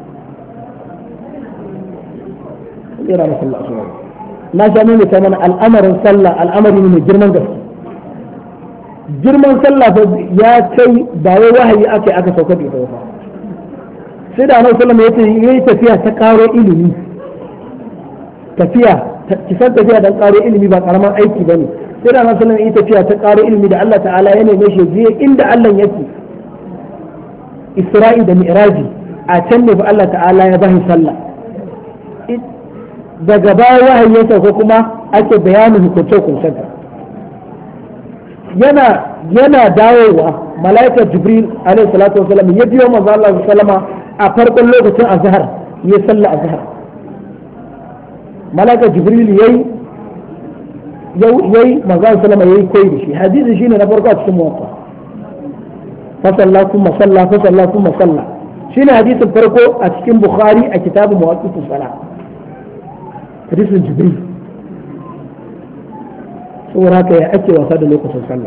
zai rama sallah su ba na sha mai ta mana al'amarin sallah al'amari ne mai girman gaske girman sallah ya kai ba wai wahayi aka saukar da ita ba sai da annabi sallallahu alaihi wasallam yayi tafiya ta karo ilimi tafiya dan karo ilimi ba karaman aiki bane sai da Annabi sallallahu alaihi tafiya ta ƙaro ilimi da Allah ta'ala ya neme shi je inda Allah yake Isra'i da Mi'raji a can ne fa Allah ta'ala ya bashi sallah daga baya wahayi ya sauka kuma ake bayanin hukunce-hukuncen yana dawowa mala'ikar Jibril alaihi salatu wasallam ya biyo manzo Allah sallama a farkon lokacin azhar ya salla azhar mala'ikar Jibril yayi manzo Allah sallama yayi koyi da shi hadisi shine na farko a cikin muwatta fa salla kuma salla fa salla kuma salla shine hadisin farko a cikin Bukhari a kitabun mawaqitus salat hadisin Jibril saboda haka ya ake wasa da lokacin sallah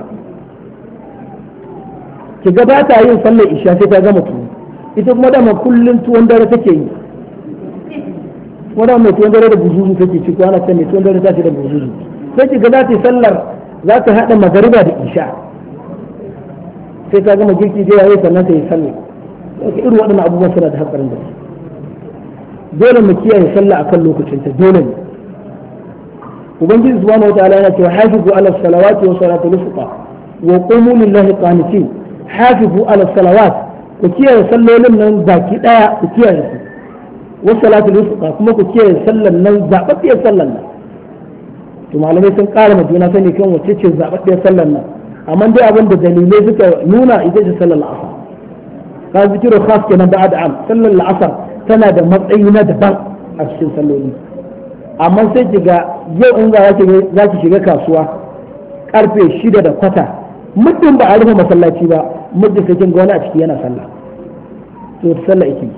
ki ga ba ta yin sallar isha sai ta gama tuwo ita kuma dama kullum tuwon dare take yi wadda mai tuwon dare da buzuzu take ci kwana ta mai tuwon dare ta ce da buzuzu sai ki ga za ta yi sallar za ta haɗa magariba da isha sai ta gama girki da yayi sannan ta yi sallah irin waɗannan abubuwan suna da hatsarin da dole mu kiyaye sallah akan lokacinta dole ne ubangiji subhanahu wataala yana cewa hafizu ala salawati wa salatul wusta wa qumu lillahi qanitin hafizu ala salawat ku kiyaye sallolin nan baki daya ku kiyaye su wa salatul wusta kuma ku kiyaye sallan nan zababbiyar sallan nan to malamai sun ƙara ma juna sani kan wacce ce zababbiyar sallan nan amma dai abin da dalilai suka nuna ita ce sallar asar ka zikiru khas kenan ba'da am sallar asar tana da matsayi na daban a cikin salloli amma sai ki ga yau in za ki shiga kasuwa karfe 6 da kwata muddin ba a rufe masallaci ba muddin sai kin ga wani a ciki yana sallah to sallah yake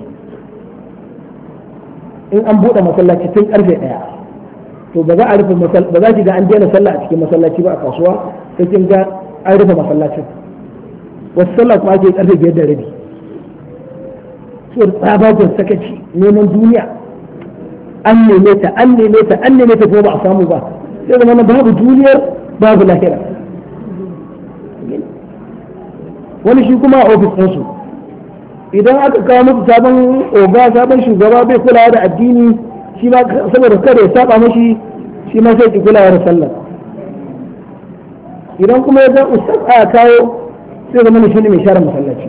in an bude masallaci tun karfe 1 to ba za a rufe ba za ki ga an daina sallah a cikin masallaci ba a kasuwa sai kin ga an rufe masallacin wasu sallah kuma ake karfe 5 da rabi so tsabagon sakaci neman duniya an neme ta kuma ba a samu ba sai zama na babu duniyar babu lahira wani shi kuma a ofis ɗinsu idan aka kawo musu sabon oga sabon shugaba bai kulawa da addini shi ma saboda kada ya saba mashi shi ma sai ki kulawa da sallah idan kuma ya ga ustaz a kawo sai zama shi ne mai share masallaci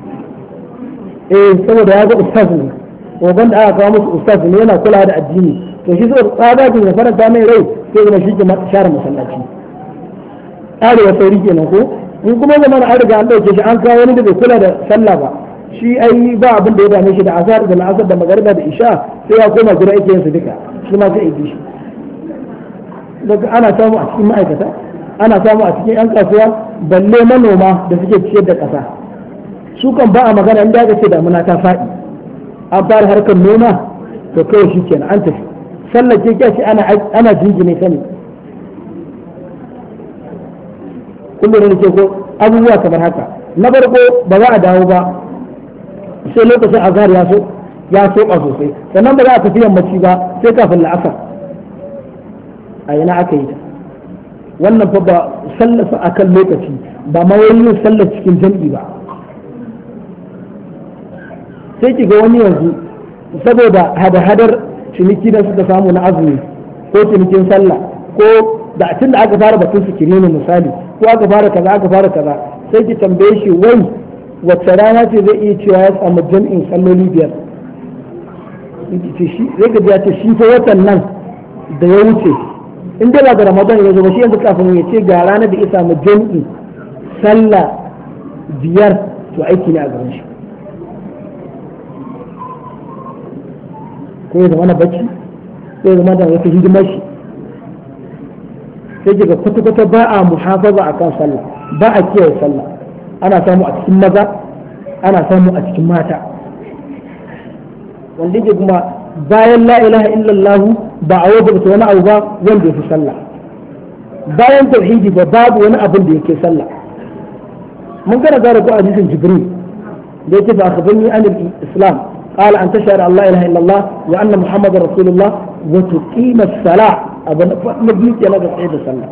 saboda ya ga ustaz ne ogan da aka kawo musu ustaz ne yana kula da addini to shi saboda tsabatin ya faranta mai rai sai zama shi ke share masallaci arewa sauri kenan ko in kuma zama an riga an dauke shi an kawo wani da bai kula da sallah ba shi ai ba abin da ya dame shi da azhar da la'asar da magariba da isha sai ya koma gida yake yin su duka shi ma sai ya bi shi daga ana samu a cikin ma'aikata ana samu a cikin yan kasuwa balle manoma da suke ciyar da ƙasa su kan ba a magana inda aka ce damuna ta faɗi an fara harkar noma to kawai shi kenan an tafi sallar ke kyashi ana jingine ta ne kullum da ke ko abubuwa kamar haka na farko ba za a dawo ba sai lokacin azhar ya soka sosai sannan ba za a tafi yammaci ba sai kafin la'asar a yana aka yi ta wannan fa ba sallafa akan lokaci ba ma wani yin sallar cikin jam'i ba sai ki ga wani yanzu saboda hada-hadar ciniki da suka samu na azumi ko cinikin sallah ko da tun da aka fara batun su ne misali ko aka fara kaza sai ki tambaye shi wai wacce rana ce zai iya cewa ya samu jam'in salloli 5 zai ga ya ce shi fa watan nan da ya wuce in dai ba da ramadan ya zo ba shi yanzu kafin ya ce ga ranar da ya samu jam'in sallah 5 to aiki ne a gaban shi ko ya zama na bacci ko ya zama da wata hidimar shi sai daga kwata-kwata ba a muhafaza a kan sallah ba a kiyaye sallah ana samu a cikin maza ana samu a cikin mata wanda yake kuma bayan la ilaha illallah ba a wajabta wani abu ba wanda ya fi sallah bayan tauhidi ba babu wani abin da yake sallah mun kana gara ko hadisin jibril da yake fa akhbirni an al-islam قال أن تشهد أن لا إله إلا الله وأن محمد رسول الله وتقيم الصلاة أبن مجلس يلا تصعيد الصلاة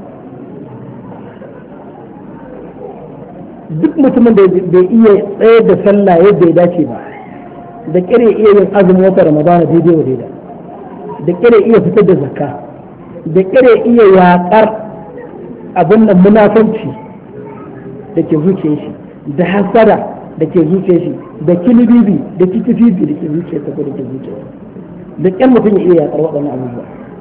duk mutumin da bai iya tsaye da sallah yadda ya dace ba da kire iya yin azumin wata ramadana daidai wa daida da kire iya fitar da zakka da kire iya yaƙar abin nan munafanci da ke zuciyar shi da hasara da ke zuciyar shi da kilibibi da kitififi da ke zuciyar ta ko da ke zuciyar da ƙyan mutum ya iya yaƙar waɗannan abubuwa.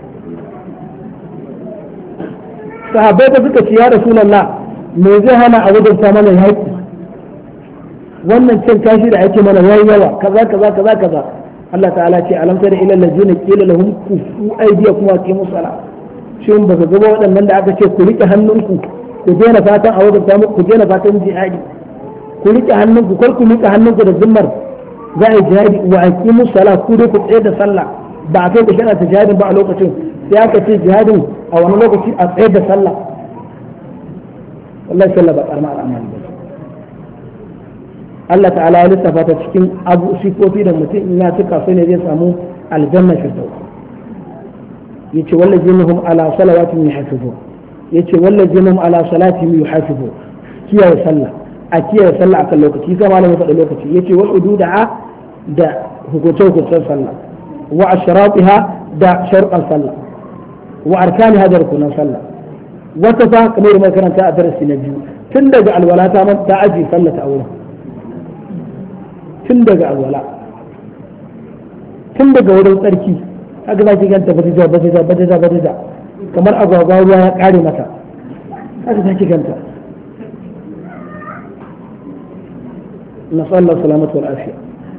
Sahabbai da suka ce ya Rasulallah me zai hana a wajen ta mana yaƙi wannan cin kashi da ake mana yayi yawa kaza kaza kaza kaza Allah ta'ala ce alam tara ila allazina qila lahum kufu aydiyakum wa aqimus salat shin ba ga gaba waɗannan da aka ce ku rike hannunku ku daina fatan a wajen ta ku daina fatan jihadi ku rike hannunku kar ku rike hannunku da zimmar za a yi jihadi wa aqimus salat ku dai ku tsaye da sallah ba a kai ku shana ta jihadin ba a lokacin sai aka ce jihadin a wani lokaci a tsaye da sallah wallahi sallah ba karma al'amari ba Allah ta'ala ya lissafa ta cikin abu sifofi da mutum in ya tuka sai ne zai samu aljanna firdaus yace wallazina ala salawatin yuhafizun yace wallazina ala salatihim yuhafizun kiyaye sallah a kiyaye sallah akan lokaci sai malamin faɗa lokaci yace wa hududa da hukuncin sallah wa ashratiha da sharqan sallah wa arkaniha da rukunan sallah wata fa kamar da makaranta a darasi na biyu tun daga alwala ta aji sallah ta aure tun daga alwala tun daga wurin tsarki haka za ki ganta bata kamar agwagwa ruwa ya kare mata haka za ki ganta na sallar salamatu wal afiya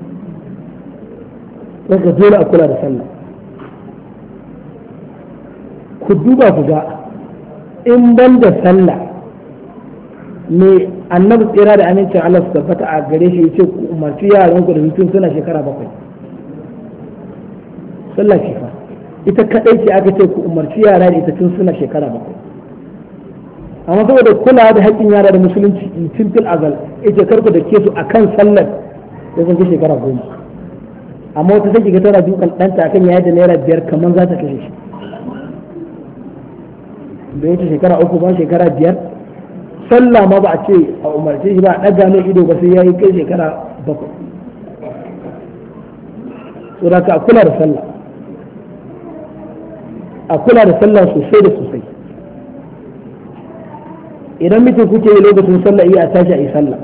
daga dole a kula da sallah ku duba ku ga in ban da sallah ne annabi tsira da amincin Allah su tabbata a gare shi yace ku umarci yaran ku da mutum suna shekara 7 sallah ce fa ita kadai ce aka ce ku umarci yara da ita tun suna shekara 7 amma saboda kula da haƙƙin yara da musulunci tun fil azal ita karku da ke su akan sallar da sun kai shekara 10 amma wata take ga tana dukan ɗanta akan yayi da naira 5 kamar za ta kashe shi da wata shekara 3 ba shekara 5 sallah ma ba a ce a umarce shi ba a ɗaga mai ido ba sai ya yi kai shekara 7 so da a kula da sallah a kula da sallah sosai da sosai idan mutum kuke yi lokacin sallah iya a tashi a yi sallah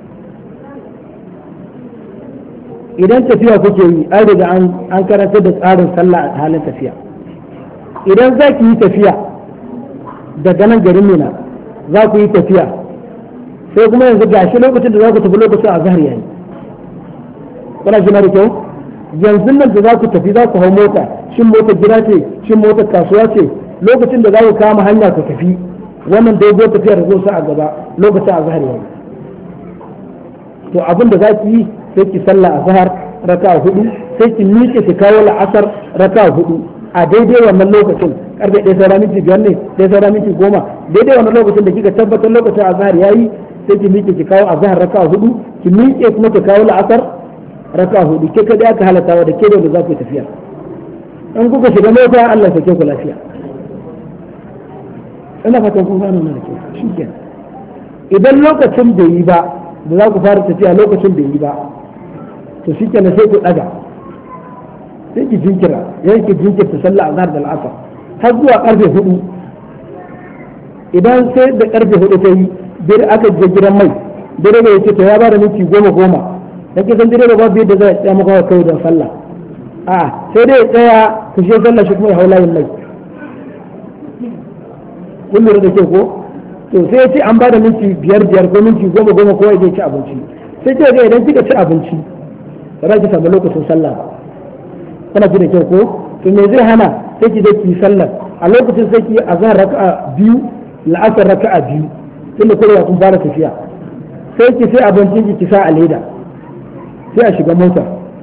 idan tafiya kuke yi an riga an karanta da tsarin sallah a halin tafiya idan za ki yi tafiya daga nan garin Mina za ku yi tafiya sai kuma yanzu gashi lokacin da za ku tafi lokacin a zahar yayi kuna jina da kyau yanzu nan da za ku tafi za ku hau mota shin motar gida ce shin motar kasuwa ce lokacin da za ku kama hanya ku tafi wannan dogon tafiyar da zo sa a gaba lokacin a zahar yayi to abin da za ki yi sai ki sallah a zahar raka 4 sai ki miƙe ki kawo la'asar raka 4 a daidai wannan lokacin karfe 1 saura minti 5 ne 1 saura minti 10 daidai wannan lokacin da kika tabbatar lokacin azhar yayi sai ki miƙe ki kawo azhar raka 4 ki miƙe kuma ki kawo la'asar raka 4 ke kada aka halatawa da ke da za ku tafiya in kuka shiga mota Allah ya ku lafiya ina fatan kun gano nan ke shikenan idan lokacin bai yi ba da za ku fara tafiya lokacin bai yi ba to shikenan sai ku daga sai ki jinkira yayin ki jinkirta sallah azhar da al'asr har zuwa karfe 4 idan sai da karfe 4 ta yi dare aka je gidan mai dare da yace to ya bada minti 10 dan ke san dare da babu yadda zai tsaya maka kai da sallah a sai dai ya tsaya ku je sallah shi kuma ya haula yin mai kun lura da ke ko to sai ya ce an bada minti 5 ko minti 10 ko ya je ci abinci sai ce ga idan kika ci abinci ba za ki samu lokacin sallah ba kana ji da kyau ko to me zai hana sai ki je ki sallar a lokacin sai ki azhar raka'a 2 la'asar raka'a 2 tunda kowa kun fara tafiya sai ki sai abincin ki sa a leda sai a shiga mota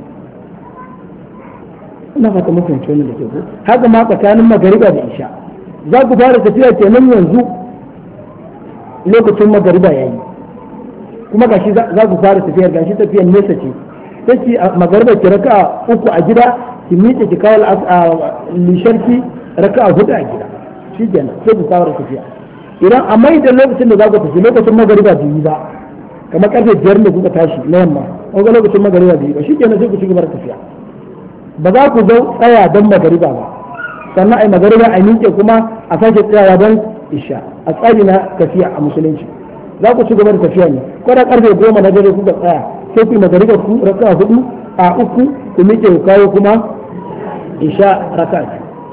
ina fata muku yanke da kyau ko haka ma tsakanin magariba da isha za ku fara tafiya kenan yanzu lokacin magariba yayi kuma gashi za ku fara tafiyar gashi tafiyar nesa ce sai ki magariba ki raka'a 3 a gida ki miƙe ki kawo lisharki raka'a 4 a gida shi kenan sai ku kawo tafiya idan a mai da lokacin da za ku tafi lokacin magariba bai yi ba kamar karfe 5 ne kuka tashi na yamma ko ga lokacin magariba bai yi ba shi kenan sai ku ci gaba da tafiya ba za ku zo tsaya don magariba ba sannan ai magariba a miƙe kuma a sake tsayawa don isha a tsari na tafiya a musulunci za ku ci gaba da tafiya ne ko da karfe 10 na dare kuka tsaya sai ku yi magariba ku raka 4 a 3 ku miƙe ku kawo kuma isha raka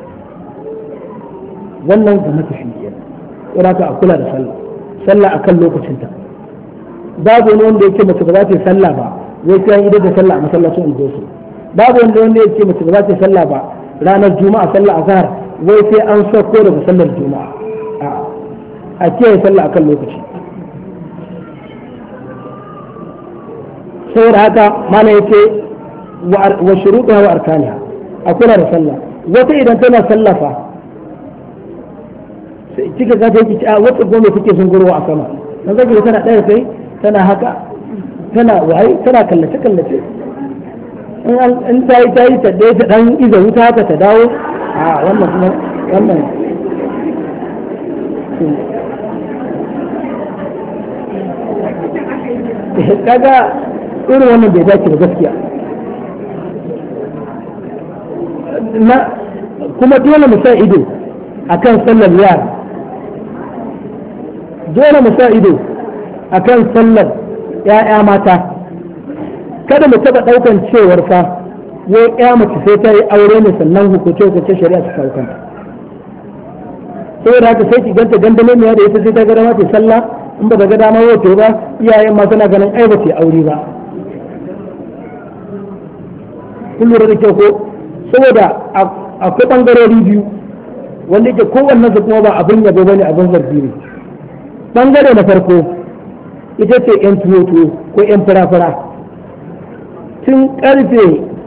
wannan ga matafi kenan ko da ka kula da sallah akan lokacinta babu wani wanda yake mace ba za ta yi sallah ba wai sai an idar da sallah a masallacin ungosu babu wanda yake mace ba za ta yi sallah ba ranar juma'a sallah azhar wai sai an sauko daga sallar juma'a a kiyaye sallah akan lokaci saboda haka mana yace wa shuruɗuha wa arkaniha a kula da sallah wata idan tana sallafa kika ga ta yi a wata gome take zungurwa a sama dan zaki tana ɗaya kai tana haka tana wai tana kallace kallace in ta yi ta ɗaya ta ɗan iza wuta haka ta dawo a wannan kuma wannan kaga irin wannan bai dace ba gaskiya kuma dole mu sa ido akan sallar yara dole mu sa ido akan sallar ‘ya'ya mata kada mu taɓa ɗaukan cewar fa wai ‘ya mace sai ta yi aure ne sannan hukunce shari'a su kawo kanta saboda haka sai ki ganta gandame ne da ita sai ta gada mata sallah in ba ta ga dama wato ba iyayen ma suna ganin ai ba ta aure ba kun lura da kyau ko saboda akwai ɓangarori biyu wanda yake kowanne su kuma ba abin yabo bane abin zargi ne bangare na farko ita ce yan tuwo ko yan fara tun karfe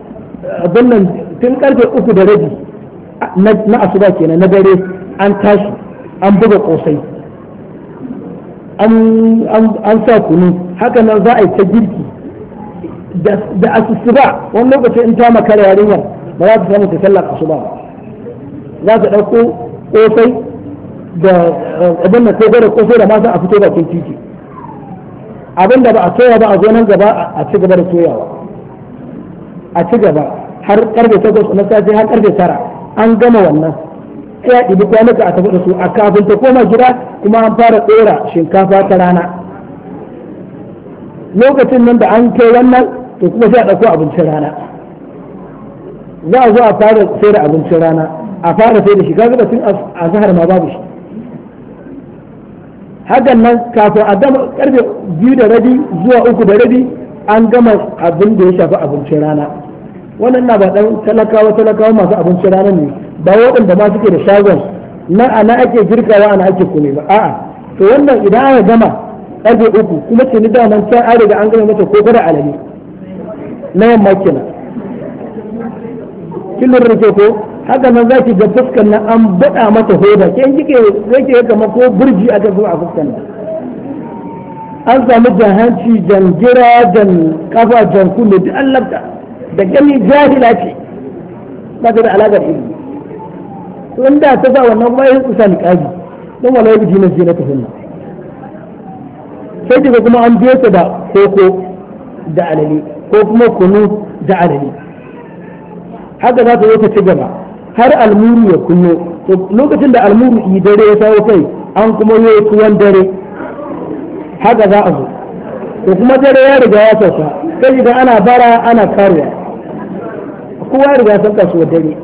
3:30 na asuba kenan na dare an tashi an buga kosai an sa kunu haka nan za a yi ta girki da asusuba wani lokaci in ta makara yarinyar ba za ta samu ta sallar asuba za ta ɗauko kosai da abin da ko da kosai da masa a fito bakin titi abin da ba a soya ba a zo nan gaba a ci gaba da soyawa a ci gaba har karfe 8 na safe har karfe 9 an gama wannan sai a ɗibi kwanuka a tafi da su a kafin ta koma gida kuma an fara ɗora shinkafa ta rana lokacin nan da an kai wannan to kuma sai a ɗauko abincin rana za a zo a fara sai da abincin rana a fara sai da shi kaga da tun a zahar ma babu shi hakan nan kafin a gama karfe 2:30 zuwa 3:30 an gama abin da ya shafi abincin rana wannan na ba dan talakawa masu abincin rana ne ba waɗanda ma suke da shagon na ana ake girkawa ana ake kome ba a'a to wannan idan aka gama karfe 3 kuma ce ni da nan can an riga an gama mata koko da alami na yamma kenan kin lura da ko haka nan za ki ga fuskar nan an bada mata hoda ke kike zai ke kamar ko burji aka zo a fuskar nan an samu jahanci jangira jan kafa jan kunne duk an labta da gani jahila ce ba ta da alaƙar ilimi to inda ta sa wannan kuma yin kusa niqabi don wala yaji na je na tafinna sai kiga kuma an biyo ta da koko da alali ko kuma kunu da alali haka za ta zo ta ci gaba har almuru ya kunyo to lokacin da almuru yi dare ya sawo kai an kuma yi tuwon dare haka za a zo to kuma dare ya riga ya sauka sai idan ana bara ana karuwa kowa ya riga san kasuwar dare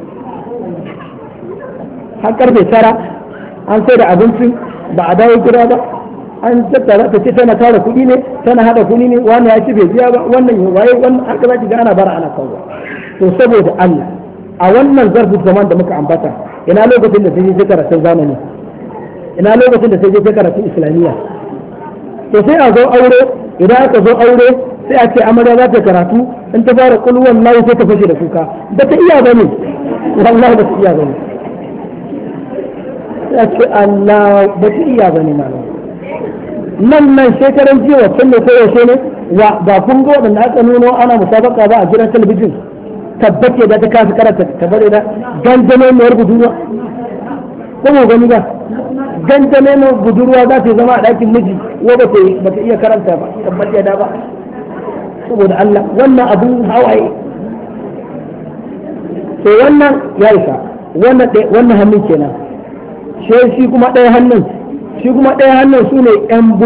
har karfe 9 an sai da abinci ba a dawo gida ba an tattara ta ce tana tara kuɗi ne tana hada kuɗi ne wannan ya ci bai biya ba wannan ya waye wannan haka za ki ga ana bara ana karuwa to saboda Allah a wannan zarfin zaman da muka ambata ina lokacin da sai je karatun zamani ina lokacin da sai je karatun islamiyya to sai a zo aure idan aka zo aure sai a ce amarya za ta karatu in ta fara kulwan lawo sai ta fashe da kuka ba ta iya bane wallahi ba ta iya bane sai a ce Allah ba ta iya bane malam nan shekaran jiya wacce ne ko yaushe ne wa ba kun ga wadanda aka nuno ana musabaka ba a gidan talabijin tabbace da ta kasa karanta ta bare da gandame mai budurwa ko mu gani ba gandame mai budurwa za ta zama a ɗakin miji ko ba ta iya karanta ba tabbace da ba saboda Allah wannan abun hawaye to wannan ya isa wannan hannun kenan shi kuma ɗaya hannun shi kuma ɗaya hannun su ne yan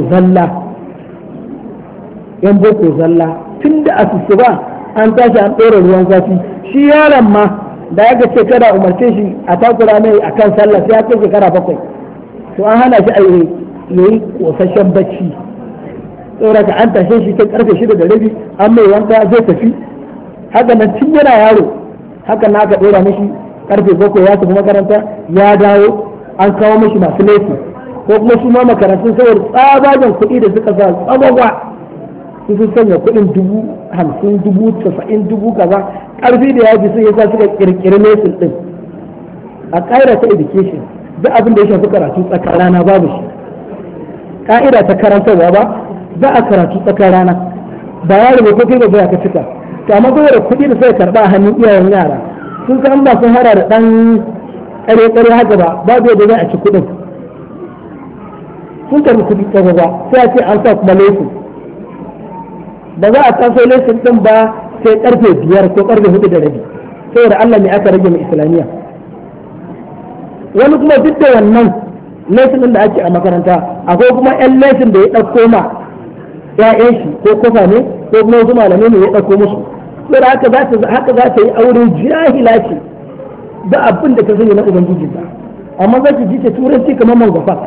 boko zalla tun da asusu ba an tashi an ɗora ruwan zafi shi yaron ma da ya ga ce kada umarce shi a takura mai a kan sallah sai ya kai shekara 7 to an hana shi a yi kosashen bacci saboda ka an tashe shi kan karfe 6:30 an mai wanka zai tafi haka nan tun yana yaro haka na aka ɗora mishi karfe 7 ya tafi makaranta ya dawo an kawo mishi masu laifi ko kuma su ma makarantun saboda tsabagen kuɗi da suka sa tsabagwa sun sanya kuɗin 50,000 90,000 kaza ƙarfi da yaji sun yasa suka ƙirƙiri lesin ɗin a ƙa'ida ta education duk abin da ya shafi karatu tsakar rana babu shi ƙa'ida ta karantarwa ba a karatu tsakar rana ba ya rubuta kai da zai ka cika to amma saboda kuɗi da suka karɓa a hannun iyayen yara sun san ba sun hara da ɗan ƙare-ƙare haka ba babu yadda za a ci kuɗin sun karɓi kuɗi tsagwagwa sai a ce an sa kuma lesin ba za a taso lesson din ba sai karfe 5 ko karfe 4:30 saboda Allah ne aka rage mai islamiyya wani kuma duk da wannan lesson din da ake a makaranta akwai kuma yan lesson da ya dauko ma ƴaƴan shi ko kofa ne ko kuma wasu malamai ne ya dauko musu saboda haka za ta yi aure jahila ce da abin da ta sani na ubangiji ba amma za ki ji ta turanci kamar mangofa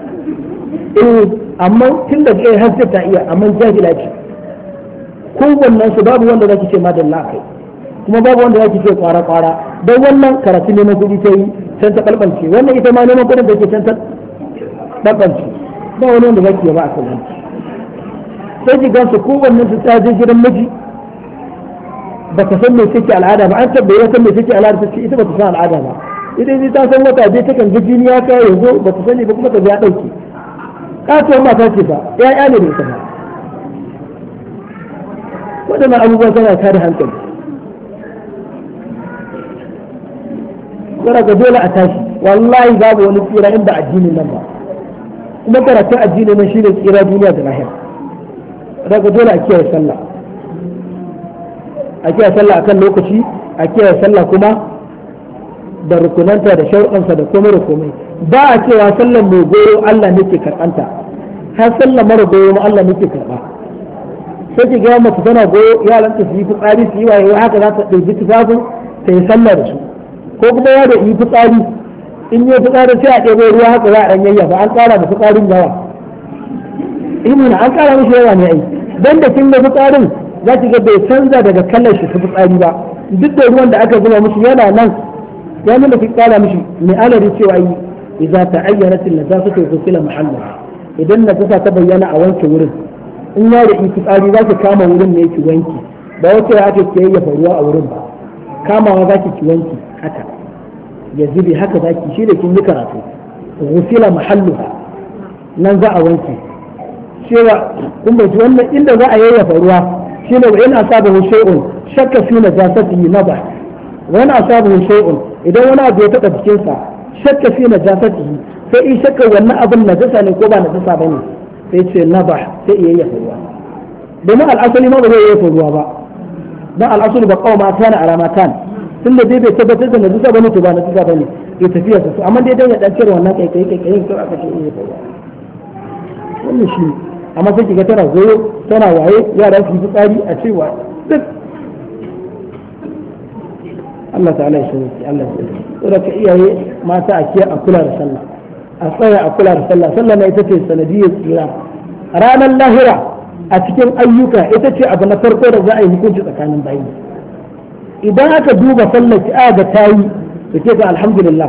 amma tun da kai har ta iya amma jahila ce kowannen su babu wanda zaki ce madalla kai kuma babu wanda zaki ce kwara don wannan karatu neman kuɗi ta yi can ta balbalce wannan ita ma neman kuɗin da ke can ta balbalce ba wani wanda zaki yaba a kan wani sai ki gansu kowannen su ta je gidan miji ba ta san me take al'ada ba an tabbaye ta me take al'ada ta ce ita ba ta san al'ada ba idan ta san wata dai takan ga jini ya kai yanzu ba ta sani ba kuma ta ya dauke kasuwar mata ce fa ya'ya ne da ita ba waɗannan abubuwa suna kare hankali yana ga dole a tashi wallahi babu wani tsira inda addinin nan ba kuma karatun addinin nan shine tsira duniya da lahira daga dole a kiyaye sallah akan lokaci a kiyaye sallah kuma da rukunanta da shauɗansa da komai da komai ba a cewa sallan mai goyo Allah ne ke karɓanta har sallan mara goyo ma Allah ne ke karɓa sai ki ga mace tana goyo yaran ta su yi fitsari su yi waye haka za ta ɗauki tufafin ta yi sallah da su ko kuma ya da yi fitsari in yi fitsari sai a ɗebo ruwa haka za a ɗan yayyafa an ƙara da fitsarin yawa imuna an ƙara mishi yawa ne ai dan da kin ga fitsarin za ki ga bai canza daga kallon shi ta fitsari ba duk da ruwan da aka zuba mishi yana nan ya nuna ki ƙara mishi mai alari cewa yi idza ta'ayyanat an-najasatu ghusila mahalluha idan najasa ta bayyana a wanke wurin in ya da fitsari za ki kama wurin ne ki wanki ba wace ya ake yayyafa ruwa a wurin ba kamawa za ki wanki haka ya zube haka za ki shi da kin yi karatu ghusila mahalluha nan za a wanke cewa kun bai wannan inda za a yayyafa ruwa shine wa in asabahu shay'un shakka fi najasatihi nabah wa in asabahu shay'un idan wani abu ya taɓa jikinsa shakka fi najasatihi sai in shakka wannan abin najasa ne ko ba najasa bane sai ce nabah sai iya yayyafa ruwa domin al'asali ma ba zai yayyafa ruwa ba dan al'asali ba kawo mata na aramatan tun da dai bai tabbatar da najasa bane to ba najasa bane ya tafiya su amma dai dan ya dan cire wannan kai sai aka ce yayyafa ruwa wannan shi amma sai kiga tana goyo tana waye yara su yi tsari a cewa duk Allah ta'ala ya shirya Allah ya shirya ka iyaye mata a kula da sallah a tsaya a kula da sallah sallah na ita ce sanadiyyar tsira ranar lahira a cikin ayyuka ita ce abu na farko da za a yi hukunci tsakanin bayi idan aka duba sallah ki aga tayi da ke ga alhamdulillah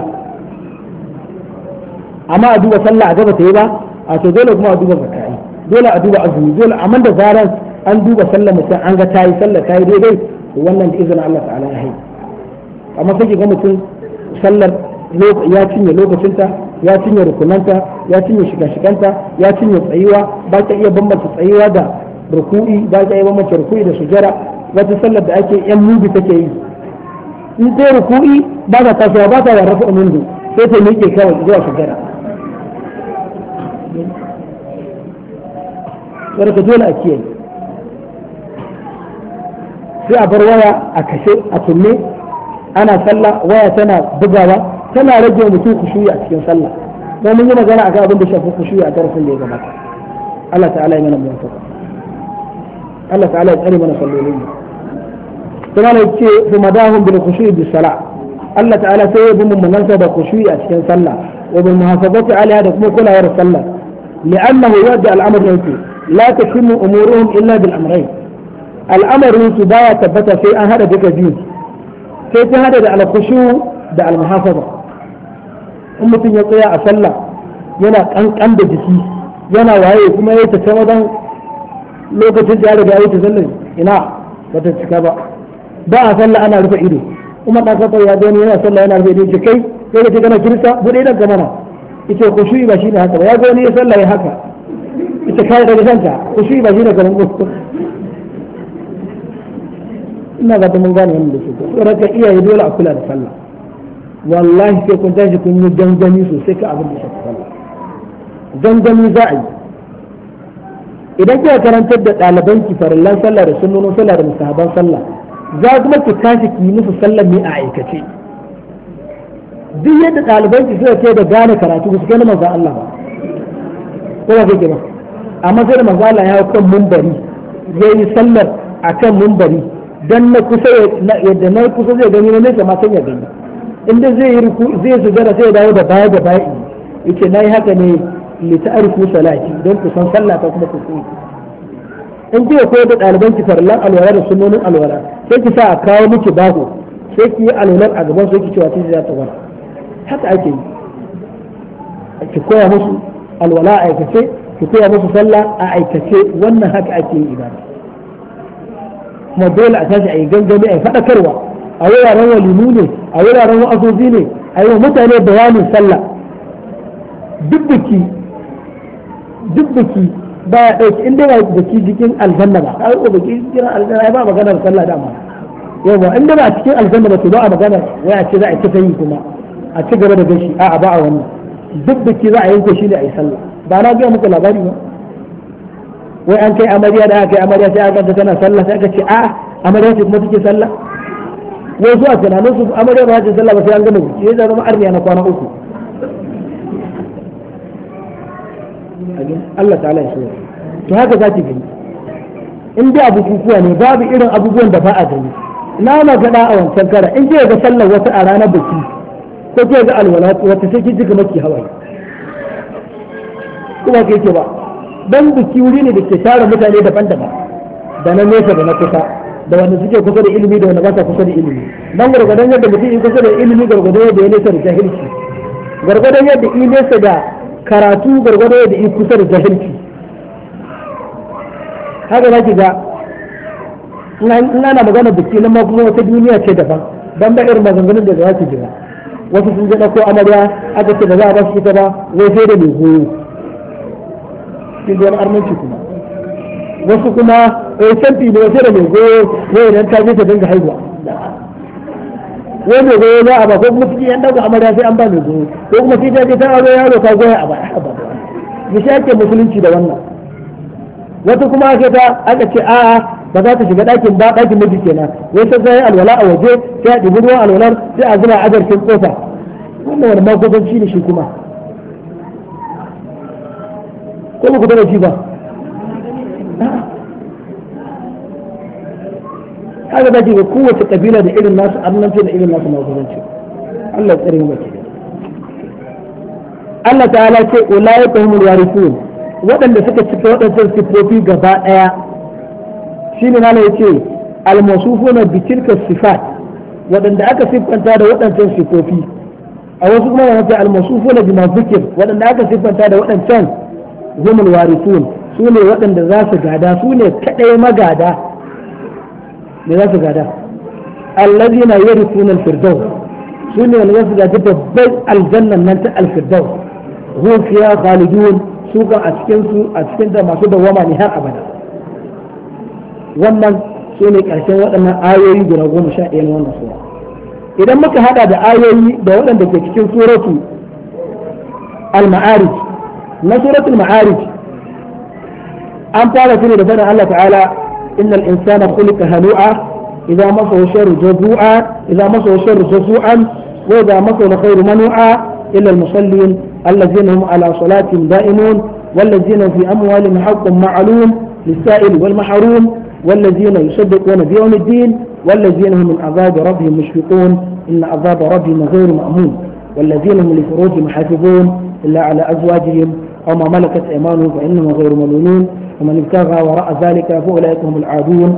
amma a duba sallah a gaba ta yi ba a to dole kuma a duba zakai dole a duba azumi dole amma da zaran an duba sallah mutum an ga tayi sallah tayi daidai wannan da izinin Allah ta'ala ya haihu amma sai ki ga mutum sallar ya cinye lokacinta ya cinye rukunanta ya cinye shiga-shiganta ya cinye tsayuwa ba ta iya bambanta tsayuwa da ruku'i ba ta iya bambanta ruku'i da sujara wata sallar da ake yan mubi take yi in sai ruku'i ba ta tasowa ba ta yarrafa umundu sai ta miƙe kawai zuwa sujara wadda dole a kiyaye sai a bar waya a kashe a kunne ana sallah waya tana bugawa tana rage mutum kushuyi a cikin sallah ko mun yi magana akan abin da shafi khushu'i a darasin da ya gabata Allah ta'ala ya mana muwafaqa Allah ta'ala ya tsare mana sallolin mu kuma ne ce fi madahum bil khushu'i bis sala Allah ta'ala sai ya bi mummunansa da khushu'i a cikin sallah wa bil muhafazati alaiha da kuma kulawar sallah li'annahu yadda al'amr yake la tatimmu umuruhum illa bil amrayn al'amarin su baya tabbata sai an hada duka biyu sai ta hada da al-khushu' da al-muhafaza in mutum ya tsaya a sallah yana kankan da jiki yana waye kuma ya ta wajen lokacin da ya riga ya ta sallah ina ba ta cika ba ba a sallah ana rufe ido kuma dan kafar ya gani yana sallah yana rufe ido ce kai sai ka ce kana kirista bude idan ka mana yace khushu'i ba shine haka ba ya gani ya sallah ya haka ita kai daga kanka khushu'i ba shine kaman ko ina ga mun gane wannan da shi ko raka iyaye dole a kula da sallah wallahi sai kun tashi kun yi gangami sosai ka abin da shi sallah gangami za a yi idan kika karantar da ɗaliban ki farillan sallah da sunnonin sallah da mustahaban sallah za kuma ki tashi ki yi musu sallah ne a aikace duk yadda ɗaliban ki suka ce da gane karatu su gane manzon Allah ba ko ba kake ba amma sai da manzon Allah ya kan munbari yayi sallar akan munbari dan na kusa yadda na kusa zai gani na nesa ma san ya gani inda zai yi ruku zai sujada sai ya dawo da baya yace nayi haka ne li ta'rifu salati don ku san sallah ta kuma ku koyi in kika koyar da ɗaliban ki farlan alwala da sunnonin alwala sai ki sa a kawo miki bago sai ki yi alwalar a gaban sai ki cewa sai za ta wara haka ake yi ki koya musu alwala a aikace ki koya musu sallah a aikace wannan haka ake yi ibada kuma dole a tashi a yi gangami a yi faɗakarwa a wuraren walimu ne a wuraren wa'azozi ne a yi wa mutane bayanin sallah duk biki ba ya ɗauki inda ba biki jikin aljanna ba a yi biki jikin aljanna ba maganar sallah dama yawa inda ba cikin aljanna ba to ba a maganar wai a ce za a ci yi kuma a ci gaba da gashi a ba a wannan duk biki za a yanke shi ne a yi sallah ba na gaya muku labari ba wai an kai amarya da aka kai amarya sai aka tana sallah sai aka ce a amarya ce kuma take sallah wai su a tunanin su amarya ba ta sallah ba sai an gama biki ya zama arniya na kwana uku Allah ta'ala ya so to haka zaki gani in dai abu kukuwa ne babu irin abubuwan da ba a gani na magana a wancan kara in ke ga sallar wata a ranar biki ko ke ga alwala wata sai ki ji kamar ki hawaye kuma ke ce ba dan biki wuri ne da ke tara mutane daban-daban da na nesa da na kusa da wanda suke kusa da ilimi da wanda ba sa kusa da ilimi dan gargadan yadda mutum yi kusa da ilimi gargadan yadda ya nesa da jahilci gargadan yadda yi nesa da karatu gargadan yadda yi kusa da jahilci haka za ki ga in ana magana biki na kuma wata duniya ce daban ban da irin maganganun da za ki jira wasu sun ji ko amarya aka ce ba za a ba su ita ba wai sai da mai goyo cikin armanci kuma wasu kuma canfi ne sai da mai goyo wai idan ta je ta dinga haihuwa wai mai goyo za a ba ko kuma cikin yan dauka amarya sai an ba mai goyo ko kuma sai ta je ta aro yaro ta goya a ba ya shi ake musulunci da wannan wata kuma aka ce a'a ba za ta shiga ɗakin ba ɗakin miji kenan wai sai zai alwala a waje sai a ɗibi ruwan alwalar sai a zuba a garkin kofa wannan wani magudanci ne shi kuma ko ba ku da shi ba haka da ga kowace kabila da irin nasu annanci da irin nasu magudanci Allah ya tsare mu baki Allah ta'ala ce ulaika humul warithun waɗanda suka cika waɗancan sifofi gaba ɗaya shine na yace al-mawsufuna bi tilka sifat waɗanda aka siffanta da waɗancan sifofi a wasu kuma yana ce al-mawsufuna bima zikir waɗanda aka siffanta da waɗancan humul warithun su ne waɗanda za su gada su ne kaɗai magada da za su gada allazina yarithuna al-firdaus su ne wanda za su gada babban aljannan nan ta al-firdaus hum fiha khalidun su kan a cikin da masu dawama ne har abada wannan su ne ƙarshen waɗannan ayoyi guda 11 na wannan sura idan muka hada da ayoyi da waɗanda ke cikin suratu al-ma'arij na suratul ma'arij an fara shi ne da faɗin Allah ta'ala innal insana khuliqa halu'a idza masahu sharru jazu'a idza masahu sharru jazu'an wa idza masahu khairu manu'a illa al-musallin الذين هم على صلاتهم دائمون والذين في أموالهم حق معلوم للسائل والمحروم والذين يصدقون بيوم الدين والذين هم من عذاب ربهم مشفقون إن عذاب ربهم غير مأمون والذين هم لفروجهم حافظون إلا على أزواجهم أو ما ملكت أيمانهم فإنهم غير ملومين ومن ابتغى وراء ذلك فأولئك هم العادون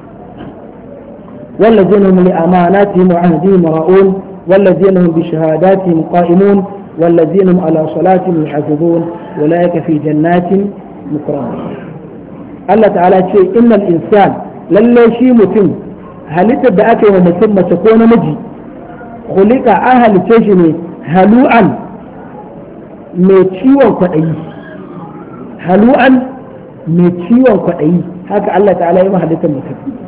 والذين هم لأماناتهم وعهدهم راؤون والذين هم بشهاداتهم قائمون والذين هم على صلاتهم يحافظون أولئك في جنات مكرمون. الله تعالى شيء إن الإنسان لله شيء متم هل تدعك ومتم تكون مجي خلق أهل تجني هلوعا ميتشيوا كأي هلوعا ميتشيوا كأي هكا الله تعالى يما هل تمتم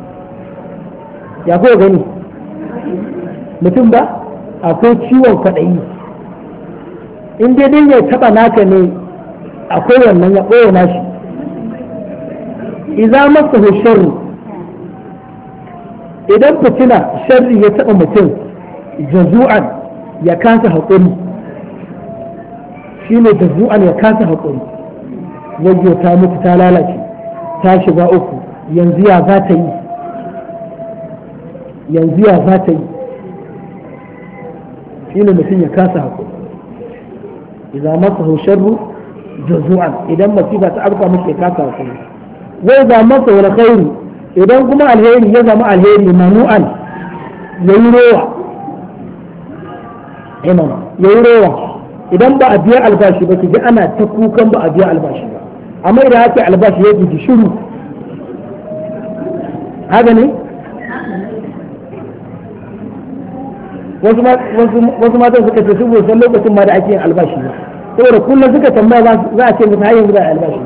يا أخوة غني متم با أخوة تشيوا كأي in dai ya taba naka ne akwai wannan ya ɓoye nashi idan masa sharru idan fitina sharri ya taba mutum jazu'an ya kasa haƙuri shine jazu'an ya kasa haƙuri wajen ta mutu ta lalace ta shiga uku yanzu ya za ta yi shine mutum ya kasa haƙuri إذا مسه الشر جزوعا إذا مصيبة أبقى مش كاسة وكله وإذا مسه الخير إذا كما الهير يزم الهير ممنوعا يروى إمام يروى إذا بقى أبيع الباشي بس إذا أنا تكوكا بقى أبيع الباشي أما إذا أتى الباشي يجي شنو هذا ني wasu matan suka ce saboda san lokacin ma da ake yin albashi ba saboda kullum suka tambaya za a ce musu har yanzu ba albashi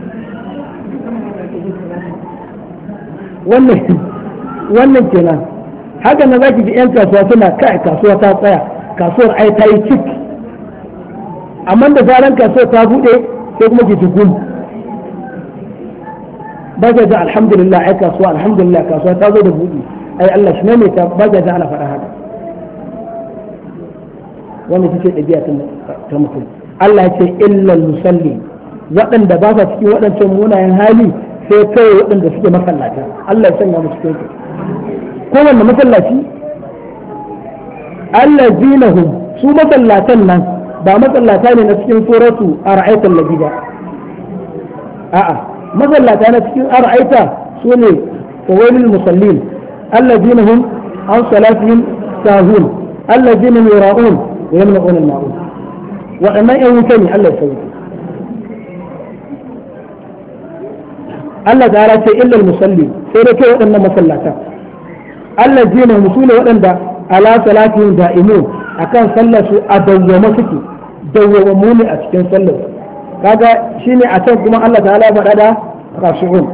ba wannan kenan haka na zaki ji yan kasuwa suna kai kasuwa ta tsaya kasuwar ai ta yi cik amma da zaran kasuwar ta bude sai kuma ki tukun ba ga da alhamdulillah ai kasuwa alhamdulillah kasuwa ta zo da buɗi ai Allah shi ne ta ba ga da ana faɗa haka wanda take ɗabi'a ta mutum Allah ya ce illal musalli waɗanda ba sa cikin waɗancan munayen hali sai kai waɗanda suke masallata Allah ya sanya mu cikin su kowanne masallaci allazina hum su masallatan nan ba masallata ne na cikin suratu ara'aita allazi ba a'a masallata na cikin ara'aita su ne fawailul musallin allazina hum an salatihim sahun allazina yura'un ويمنعون المعروف وأما يوتني الله يسوي الله تعالى إلا المصلي سيرك وأن مصلاتا الذين مسؤول وأن على صلاتهم دائمون أكان صلوا أدومتك دوموني أتكن صلوا هذا شيني أتوب كما الله تعالى بعد خاشعون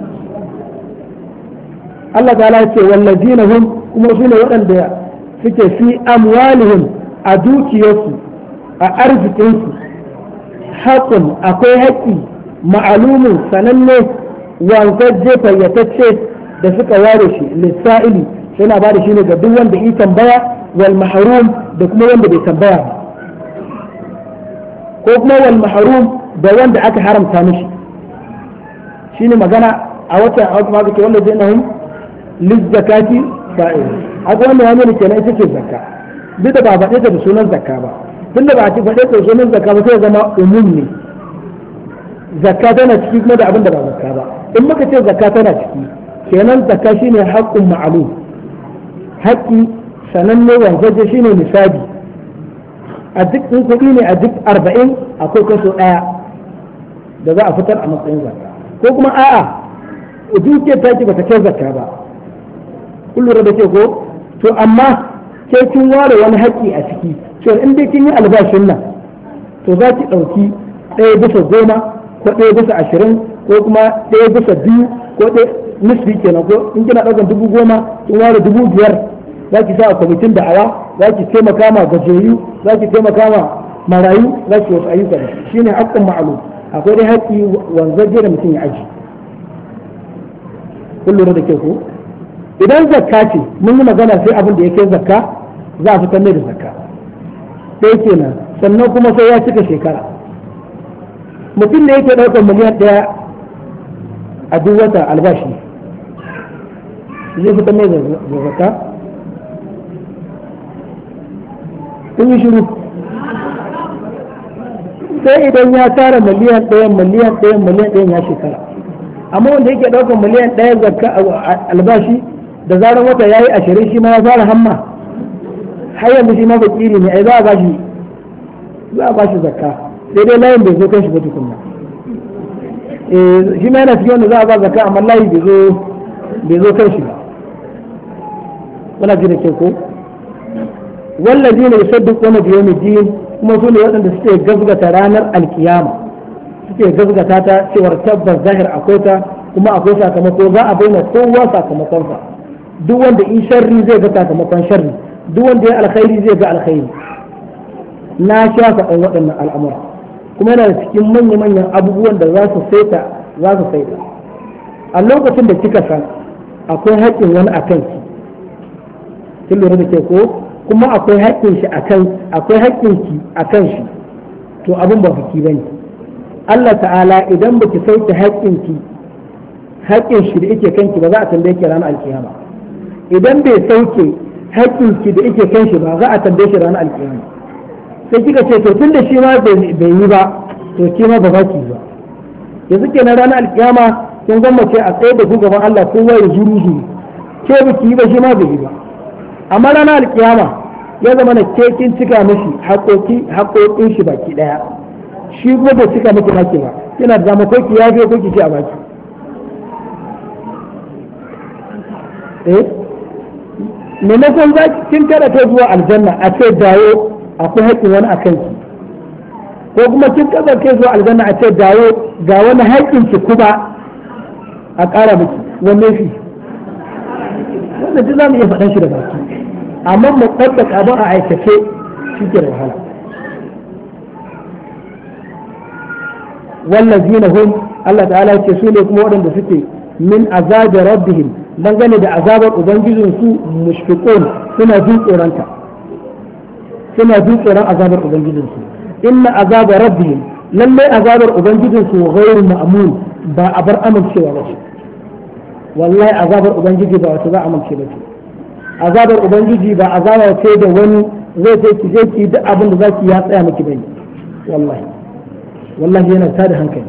الله تعالى والذين هم مسؤول وأن في أموالهم a dukiyarsu a arzikinsu haƙun akwai haƙƙi ma'alumin sananne wanzajje fayyatacce da suka ware shi lissa'ili suna ba da shi ne ga duk wanda yi tambaya wal mahrum da kuma wanda bai tambaya ba ko kuma wal mahrum da wanda aka haramta mishi shine magana a wata ma kake wanda zai nahum lizzakati fa'il haka wanda ya nuna kenan ita ce zakka duk da ba faɗe ta da sunan zakka ba tunda ba a ci faɗe ta da sunan zakka ba sai zama umum ne zakka tana ciki kuma da abin da ba zakka ba in muka ce zakka tana ciki kenan zakka shine haqqun ma'lum haƙƙi sananne wanzaje shine nisabi a duk in kuɗi ne a duk 40 akwai kaso ɗaya da za a fitar a matsayin zakka ko kuma a'a dukiyar ta ce ba ta kai zakka ba kun lura da ke ko to amma ke kin ware wani haƙƙi a ciki cewa in dai kin yi albashin nan to za ki ɗauki 1/10 ko 1/20 ko kuma 1/2 ko nisfi kenan ko in kina ɗaukan 10,000 kin ware 5,000 za ki sa a kwamitin da'awa za ki taimaka ma gajeyu za ki taimaka ma marayu za ki wasu ayyuka da shi ne haƙƙin ma'alu akwai dai haƙƙi wanzaje da mutum ya aji kun lura da ke ko idan zakka ce mun yi magana sai abin da ya kai zakka za a fitar mai da zakka ɗaya kenan sannan kuma sai ya cika shekara. Mutum ne yake ɗaukar miliyan ɗaya a duk wata albashi zai fita mai da zakka? kun yi shiru. sai idan ya tara miliyan ɗaya ya shekara. amma wanda yake ɗaukar miliyan ɗaya zakka albashi da zarar wata ya yi 20 shi ma ya fara hamma, har yanzu shi ma fakiri ne, ai za a bashi zakka, sai dai layin bai zo kan shi ba tukunna. Shi ma yana cikin wanda za a ba zakka amma layi bai zo kan shi ba. Muna ji da ke ko wallazi ne yusaddiquna bi yawmiddin, kuma su ne waɗanda suke gazgata ranar alkiyama, suke gazgata ta cewar tabbas zahir akwai ta kuma akwai sakamako, za a bayyana kowa sakamakonsa. Duk wanda in sharri zai ga sakamakon sharri, duk wanda ya alkhairi zai ga alkhairi. Na sha faɗin waɗannan al'amura kuma yana da cikin manya-manyan abubuwan da za su saita. A lokacin da kika san akwai haƙƙin wani a kanki, kin lura da ke ko, kuma akwai haƙƙin shi akwai haƙƙin ki akan shi, to abin ba fiki bane. Allah ta'ala idan baki sauke haƙƙin shi da yake kanki ba za a tambaye ki ranar alkiyama. Idan bai sauke haƙƙin ki da yake kan shi ba za a tambaye shi ranar alkiyama. Sai kika ce to tun da shi ma bai yi ba to ki ma ba za ki ba. Yanzu kenan ranar alkiyama kin gwammace a tsaye da ku gaban Allah kowa ya zuru ke ba ki yi ba shi ma bai yi ba. Amma ranar alkiyama ya zama na ke kin cika mishi haƙoƙin shi baki ɗaya, shi kuma bai cika miki haƙƙi ba, kina da dama ko ki yafe ko ki ci a baki. Maimakon za kin kada ta zuwa aljanna a ce dawo akwai haƙƙin wani a kanki, ko kuma kin kada kai zuwa aljanna a ce dawo ga wani haƙƙin ki kuma a ƙara miki, wanne shi? Wannan duk za mu iya faɗan shi da baki, amma mu ɗabbaka abin a aikace shi ke da wahala. wallazina hum Allah ta'ala ce su ne kuma waɗanda suke min azabi rabbihim dangane da azabar ubangijin su mushfiqun suna jin tsoronta, suna jin tsoron azabar ubangijin su. Inna azaba rabbihim lalle azabar ubangijin su ghairu ma'mun, ba a bar amincewa ba ce. Wallahi azabar ubangiji ba wata za a amince ba ce. Azabar ubangiji ba azaba ce da wani zai ce ki je ki duk abin da zaki ya tsaya miki bane. Wallahi yana tada hankali.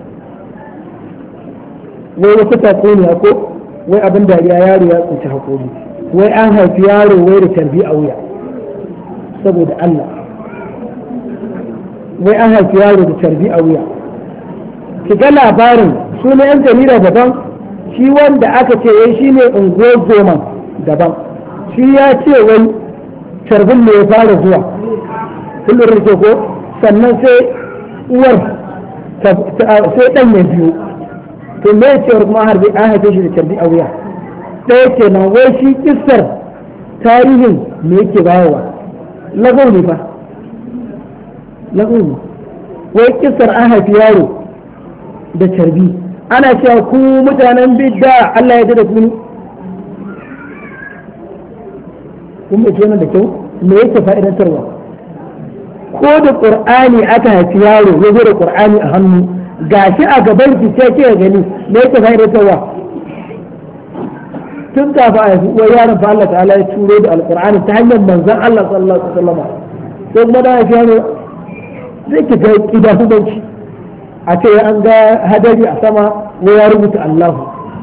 Wai wata tatsuniya ko wai abin dariya yaro ya tsinci hakori, wai an haifi yaro wai da tarbi a wuya, saboda Allah, wai an haifi yaro da tarbi a wuya. Ki ga labarin sunan yan jarida daban, shi wanda aka ce wai shi ne ungozoman daban, shi ya ce wai tarbin ne ya fara zuwa, kullum rike ko, sannan sai uwar sai ɗan ya biyo, to me cewar kuma harbi an haife shi da tarbi a wuya. Ɗaya kenan wai shi kissar tarihin me yake bayarwa, lagau ne fa, lagau ne. Wai kissar an haifi yaro da tarbi, ana cewa ku mutanen bidda Allah ya dada ku ne. Kun bai wannan da kyau, me yake fa'idantarwa? Ko da Qur'ani aka haifi yaro ya zo da Qur'ani a hannu, gashi a gaban ki sai kika gani, me yake fa'idantarwa? Tun kafa a haifi uwar yaron fa Allah ta'ala ya turo da Al-Qur'ani ta hanyar manzon Allah sallallahu alaihi wasallam. Sai kuma da haifi yaro zai ki ga kidahudanci. A ce an ga hadari a sama wai ya rubuta Allahu,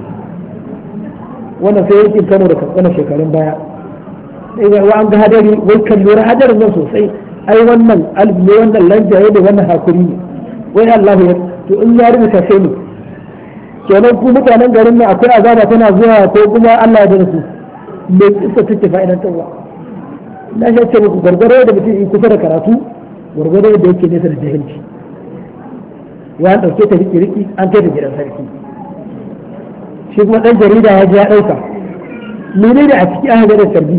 wannan sai yankin Kano da Katsina shekarun baya. Wa an ga hadari wai kalli hadarin nan sosai, ai wannan alif ne, wannan lanjaye da wannan hakuri ne, wai Allah ya to in ya rubuta sai ne kenan ku mutanen garin nan akwai azaba tana zuwa ko kuma Allah ya dana su, me kisa take fa'idantarwa? Na shi ce muku gargaro da mutum kusa da karatu gargaro da yake nesa da jahilci. Ya ɗauke ta riki an kai ta gidan sarki, shi kuma ɗan jarida ya ji ya ɗauka mene da a ciki aka ga da sarbi.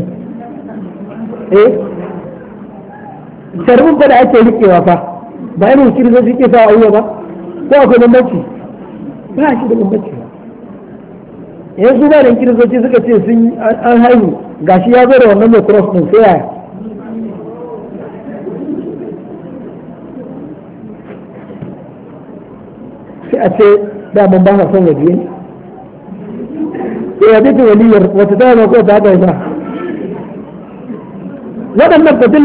Sarbin fa da ake rikewa fa ba irin kiristoci ke sa a ba, ko akwai bambanci? Ba shi da bambanci ba. Yanzu ba da kiristoci suka ce sun an haihu gashi ya zo da wannan mai cross din sai yaya? a ce da mun ba ka son waje ya ce waliyar wata ta ko ta ga ba waɗannan ba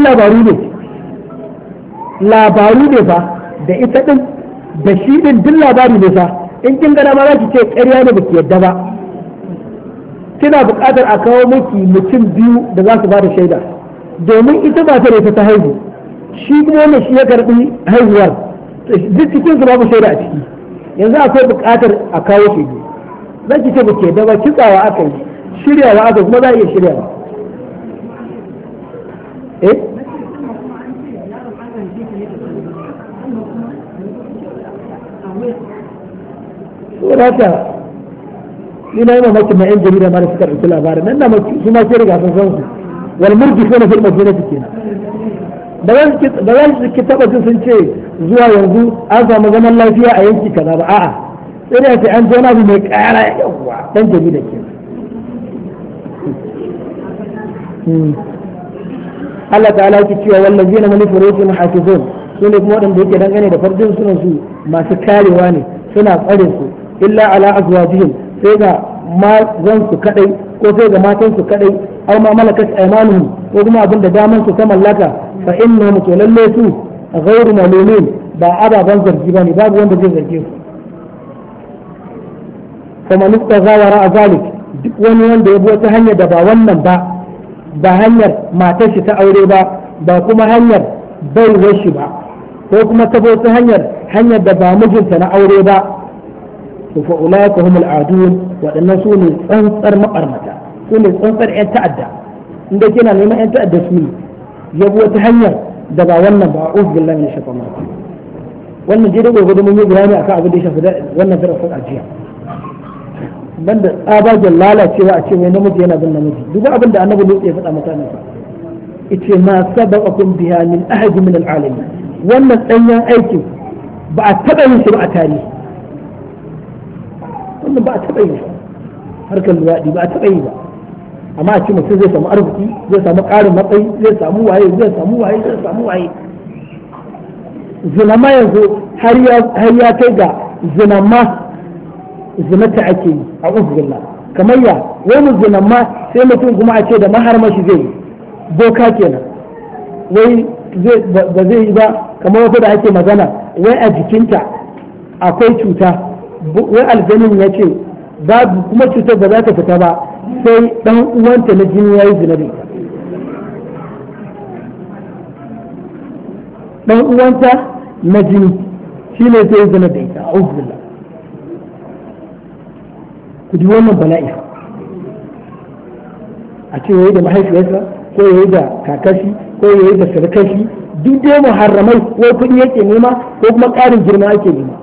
labaru ne fa da ita din da shi din duk labari ne fa in kin gana ma za ki ce ƙarya ne ba ki yadda ba kina buƙatar a kawo miki mutum biyu da za su ba da shaida domin ita ba ta da ta haihu shi kuma wannan shi ya karɓi haihuwar duk cikin su babu shaida a ciki yanzu akwai buƙatar a kawo shaidu za ki ce ba ke da ba kitsawa aka yi shiryawa aka kuma za a iya shiryawa saboda haka ina yi mamakin na 'yan jarida ma da suka ɗauki labarin nan na su ma ke riga sun san su wal murji ko na fil madinati kenan da za su ki taba jin sun ce zuwa yanzu an samu zaman lafiya a yanki kaza ba a'a sai da sai an zo na mai kara yawa dan jarida kenan Allah ta'ala yake cewa wallazina man furujin hafizun sune kuma wadanda yake dangane da farjin sunan su masu karewa ne suna tsare su illa ala azwajihim sai ga mazan su kadai ko sai ga matan su kadai aw ma malakat aymanuhum ko kuma abinda daman su ta mallaka fa innahum to lalle su ghairu malumin ba ababan zargi bane babu wanda zai zarge su kuma nufta zawara a zalik duk wani wanda ya bi wata hanyar da ba wannan ba hanyar matar shi ta aure ba kuma hanyar baiwar shi ba ko kuma ta wata hanyar da ba mijinta na aure ba to fa ulaika humul adun waɗannan su ne tsantsar mabarmata su ne tsantsar yan ta'adda inda kina neman yan ta'adda su ne yabo wata hanyar da ba wannan ba a'udhu billahi minash shaitanir rajim wannan dai da gobe mun yi bayani akan abin da ya shafi wannan darasin ajiya banda tsabagen lalacewa a ce wai namiji yana bin namiji duk abin da annabi Lut ya faɗa mutane sa yace ma sabaqakum biha min ahad min al'alamin wannan danyen aikin ba a taɓa yin shi ba a tarihi wannan ba a taɓa yin shi harkar luwaɗi ba a taɓa yi ba amma a ce mutum zai samu arziki zai samu ƙarin matsayi zai samu waye zinama yanzu har ya kai ga zinata ake yi a uzbillah kamar ya wani zinama sai mutum kuma a ce da maharmashi zai yi boka kenan wai ba zai yi ba kamar wata da ake magana wai a jikinta akwai cuta wai aljanin ya ce babu kuma cutar ba za ta fita ba sai dan uwanta na jini ya yi zina da ita dan uwanta na jini shi ne sai zina da ita a uzbillah ku ji wannan bala'i a ce yayi da mahaifiyarsa ko yayi da kakashi ko yayi da sarkashi duk dai muharramai ko kuɗi yake nema ko kuma ƙarin girma ake nema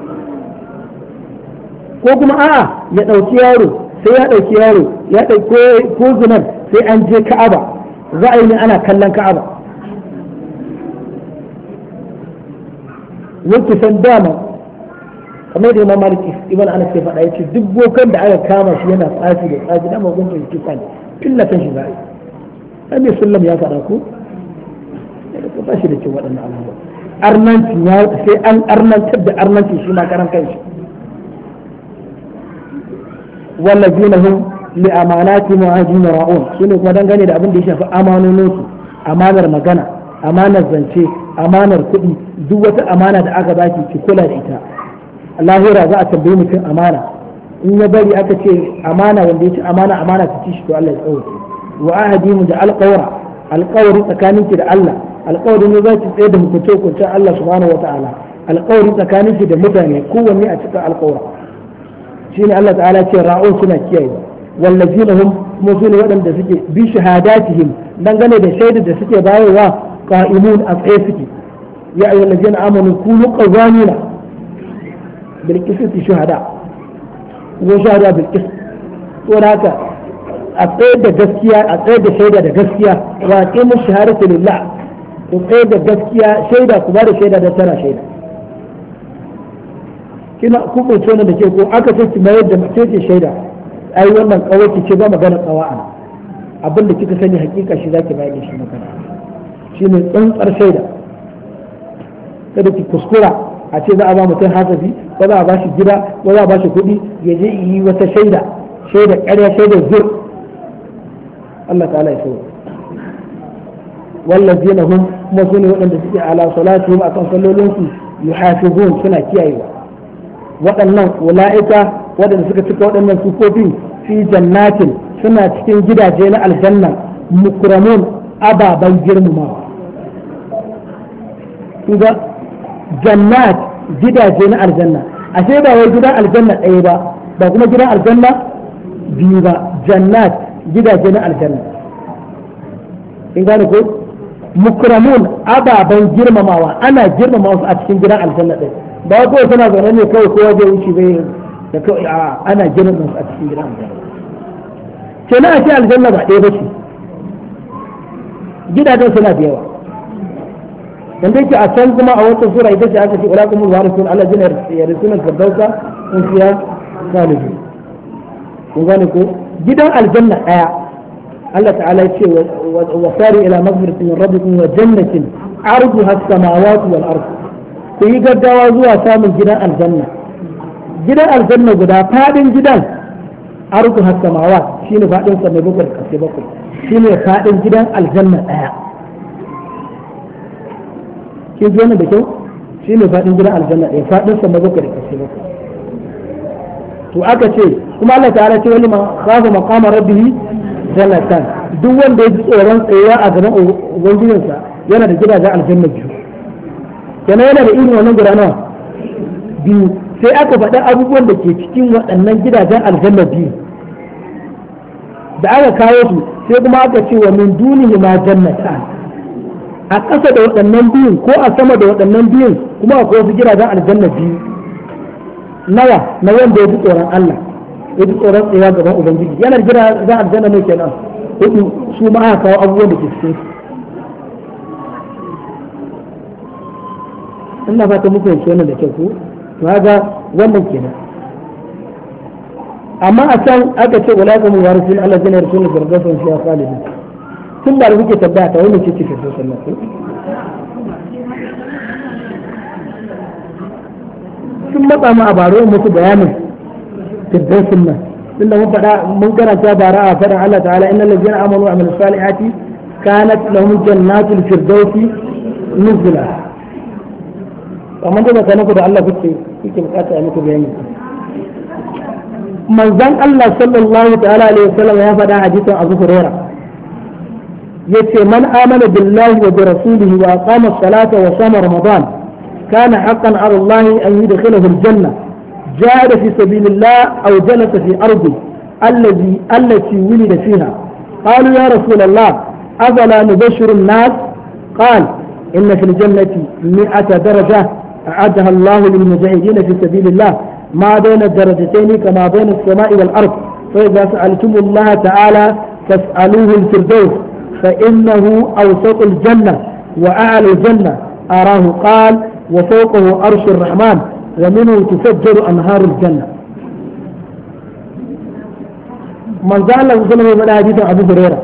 ko kuma a'a ya ɗauki yaro sai ya ɗauki yaro ya ɗauki ko zinar sai an je ka'aba za a yi ne ana kallon ka'aba yake san dama kamar da imam malik ibn anas ya faɗa yace duk bokan da aka kama shi yana tsafi da tsafi da magungun shi kisa ne tillatan shi zai Annabi sallam ya faɗa ko ba shi da cin waɗannan abubuwa arnanci ya sai an arnantar da arnanci shi ma karan kanshi wallazina hum li amanati mu'ajin ra'un shine kuma dangane da abin da ya shafi amanonin su amanar magana amanar zance amanar kuɗi duk wata amana da aka baki ki kula da ita lahira za a tambayi mutum amana in ya bari aka ce amana wanda ya ci amana ta ci shi to Allah ya tsawaye wa ahadi mu da alƙawari tsakaninki da Allah alƙawarin ne za ki tsaye da hukunce Allah subhanahu wata'ala alƙawari tsakaninki da mutane kowanne a cikin alƙawara shine Allah ta'ala ce ra'un suna kiyaye wallazina hum kuma su ne waɗanda suke bi shahadatihim dangane da shaidar da suke bayarwa qa'imun a tsaye suke ya ayyuhallazina amanu kunu qawamina بالقسط شهداء وشهداء بالقسط وهذا أقيد جسكيا أقيد شهادة جسكيا وأقيم الشهادة لله وأقيد جسكيا شهادة كبار شهادة ترى شهادة كنا كم شلون نجيبه أكثر ما يد تيجي شهادة أي والله قوي كذا ما كانت قواعد abin da kika sani hakika shi zaki bayar da shi magana shine tsantsar shaida kada ki kuskura a ce za a ba mutum hasafi ko za a ba shi gida ko za a ba shi kuɗi ya je yi wata shaida ƙarya shaida zur Allah ta'ala ya so wallazina hum kuma su ne waɗanda suke ala salatihim akan sallolinsu yuhafizun suna kiyayewa waɗannan ula'ika waɗanda suka cika waɗannan sufofin fi jannatin suna cikin gidaje na aljanna mukramun ababen girmamawa kuga jannat gidaje na aljanna ashe ba wai gidan aljanna ɗaya ba kuma gidan aljanna biyu ba jannat gidaje na aljanna in gane ko mukramun ababen girmamawa ana girmama su a cikin gidan aljanna ɗaya ba kawai suna zaune ne kawai kowa zai wuce bai da kawai ana girmama su a cikin gidan aljanna kenan a ce aljanna ba ɗaya ba ce gidajen suna da yawa wanda yake a can kuma a wata sura ita ce aka ce ulakumul warithun allazina yarisuna al-firdausa hum fiha khalidun kun gane ko gidan aljanna ɗaya Allah ta'ala ya ce wa sari ila maghfiratin min rabbikum wa jannatin arduha as-samawati wal ard ku yi gaggawa zuwa samun gidan aljanna guda fadin gidan arduha as-samawat shine fadin sa mai bakwai kasai bakwai shine fadin gidan aljanna ɗaya kin ji wannan da kyau shine fadin gidan aljanna ɗaya fadin sa mai bakwai kasai bakwai to aka ce kuma Allah ta'ala ce wani ma khafa maqama rabbih jannatan duk wanda ya ji tsoron tsayewa a gaban ubangijinsa yana da gidajen aljanna biyu kenan yana da irin wannan guda nawa biyu sai aka faɗa abubuwan da ke cikin waɗannan gidajen aljanna biyu da aka kawo su sai kuma aka ce wa min dunihi ma jannatan a ƙasa da waɗannan biyun ko a sama da waɗannan biyun kuma akwai wasu gidajen aljanna biyu nawa na wanda ya ji tsoron Allah ya ji tsoron tsayawa gaban ubangiji yana jira za a aljanna ne kenan hudu su ma aka kawo abubuwan da ke cikin su ina fata muku yanke wannan da kyau ko to haka wannan kenan amma a can aka ce wala kamu ya rasul Allah jalla rasul gargasan shi ya khalidin tun da kuke tabbata ta wannan ce ce sallallahu alaihi sun matsa mu a baro musu bayanin firdausin nan tunda mun faɗa mun karanta bara a faɗin Allah ta'ala innal ladzina amanu wa amilus salihati kanat lahum jannatul firdausi nuzula amma da kana ku da Allah kuke bukata a muku bayani manzon Allah sallallahu ta'ala alaihi wasallam ya faɗa hadisin Abu Hurairah yace man amana billahi wa bi rasulihi wa aqama as-salata wa sama ramadan كان حقا على الله أن يدخله الجنة جاهد في سبيل الله أو جلس في أرضه التي ولد فيها قالوا يا رسول الله أفلا نبشر الناس قال إن في الجنة 100 درجة أعدها الله للمجاهدين في سبيل الله ما بين الدرجتين كما بين السماء والأرض فإذا سألتم الله تعالى فاسألوه الفردوس فإنه أوسط الجنة وأعلى الجنة أراه قال وفوقه عرش الرحمن ومنه تفجر أنهار الجنة من زال الله صلى الله عليه حديث أبو هريرة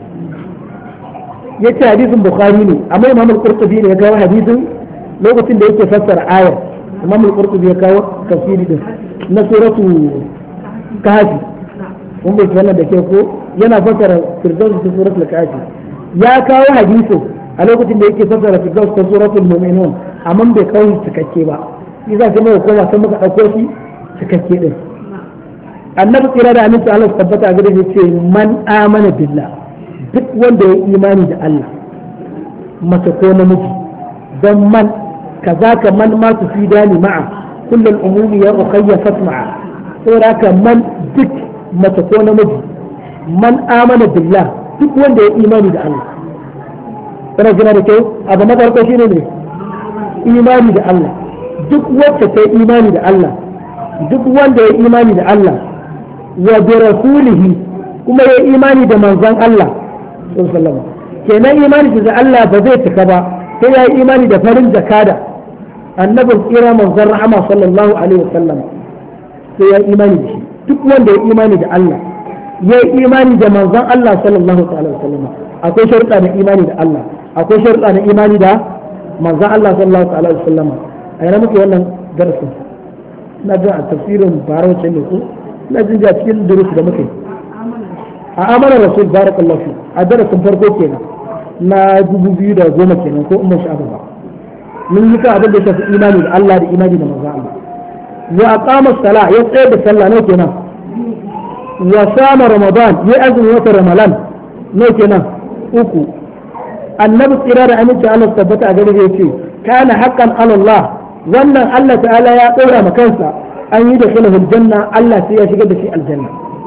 يأتي حديث البخاري أما إمام القرطبي يكاو حديث لو قلت له يفسر آية إمام القرطبي يكاو تفسير نصورة كهفي هم بيتوانا بكيوكو ينا فسر فردوس في سورة الكهفي يا كاو حديثه a lokacin da yake fassara firdaus ta suratul mu'minun amma bai kawo cikakke ba shi za ka mai koma sai muka dauko shi cikakke din annabi kira da aminci Allah tabbata a gare shi ce man amana billah duk wanda ya imani da Allah mace ko namiji dan man kazaka man ma tufidani ma'a kullul umumi ya ukhayya fasma'a saboda ka man duk mace ko namiji man amana billah duk wanda ya imani da Allah kana gina da kyau abu na farko shine ne imani da Allah duk wacce ta imani da Allah duk wanda ya imani da Allah wa bi rasulihi kuma ya imani da manzon Allah sallallahu alaihi kenan imani da Allah ba zai cika ba sai ya yi imani da farin jakada annabin tsira manzon rahama sallallahu alaihi wasallam sai ya yi imani da shi duk wanda ya imani da Allah ya yi imani da manzon Allah sallallahu alaihi wasallam akwai sharuɗa na imani da Allah akwai sharuɗa na imani da manzon Allah sallallahu alaihi wasallam a yana muke wannan darasin na jin a tafsirin bara wacce ne ko na jin a cikin durusu da muke a amanar rasul barakallahu fi a darasin farko kenan na 2010 kenan ko umar sha'aba ba mun yi ka abin da ya shafi imani da Allah da imani da manzo Allah wa aqama as-salah ya tsaya da sallah ne kenan wa sama ramadan ya azumi wata ramadan ne kenan uku annabi tsira da aminci Allah tabbata a gare ya ce kana haqqan ala Allah wannan Allah ta'ala ya ɗora ma kansa an yi da sulhu aljanna Allah sai ya shigar da shi aljanna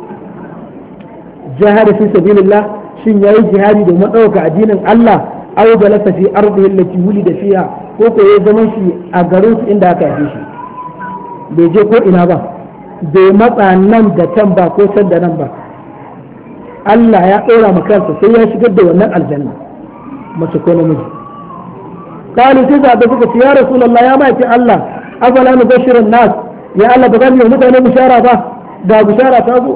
jahada fi sabilillah shin yayi jihadi domin ɗauka addinin Allah aw balasa fi ardihi allati wulida fiha ko ko ya zama shi a garin inda aka haife shi bai je ko ina ba bai matsa nan da can ba ko can da nan ba Allah ya ɗora ma kansa sai ya shigar da wannan aljanna mace ko namiji قالوا تزع بفكة يا رسول الله يا مايتي الله أفلا نبشر الناس يا الله بغني ومتى بشارة ده بشارة أبو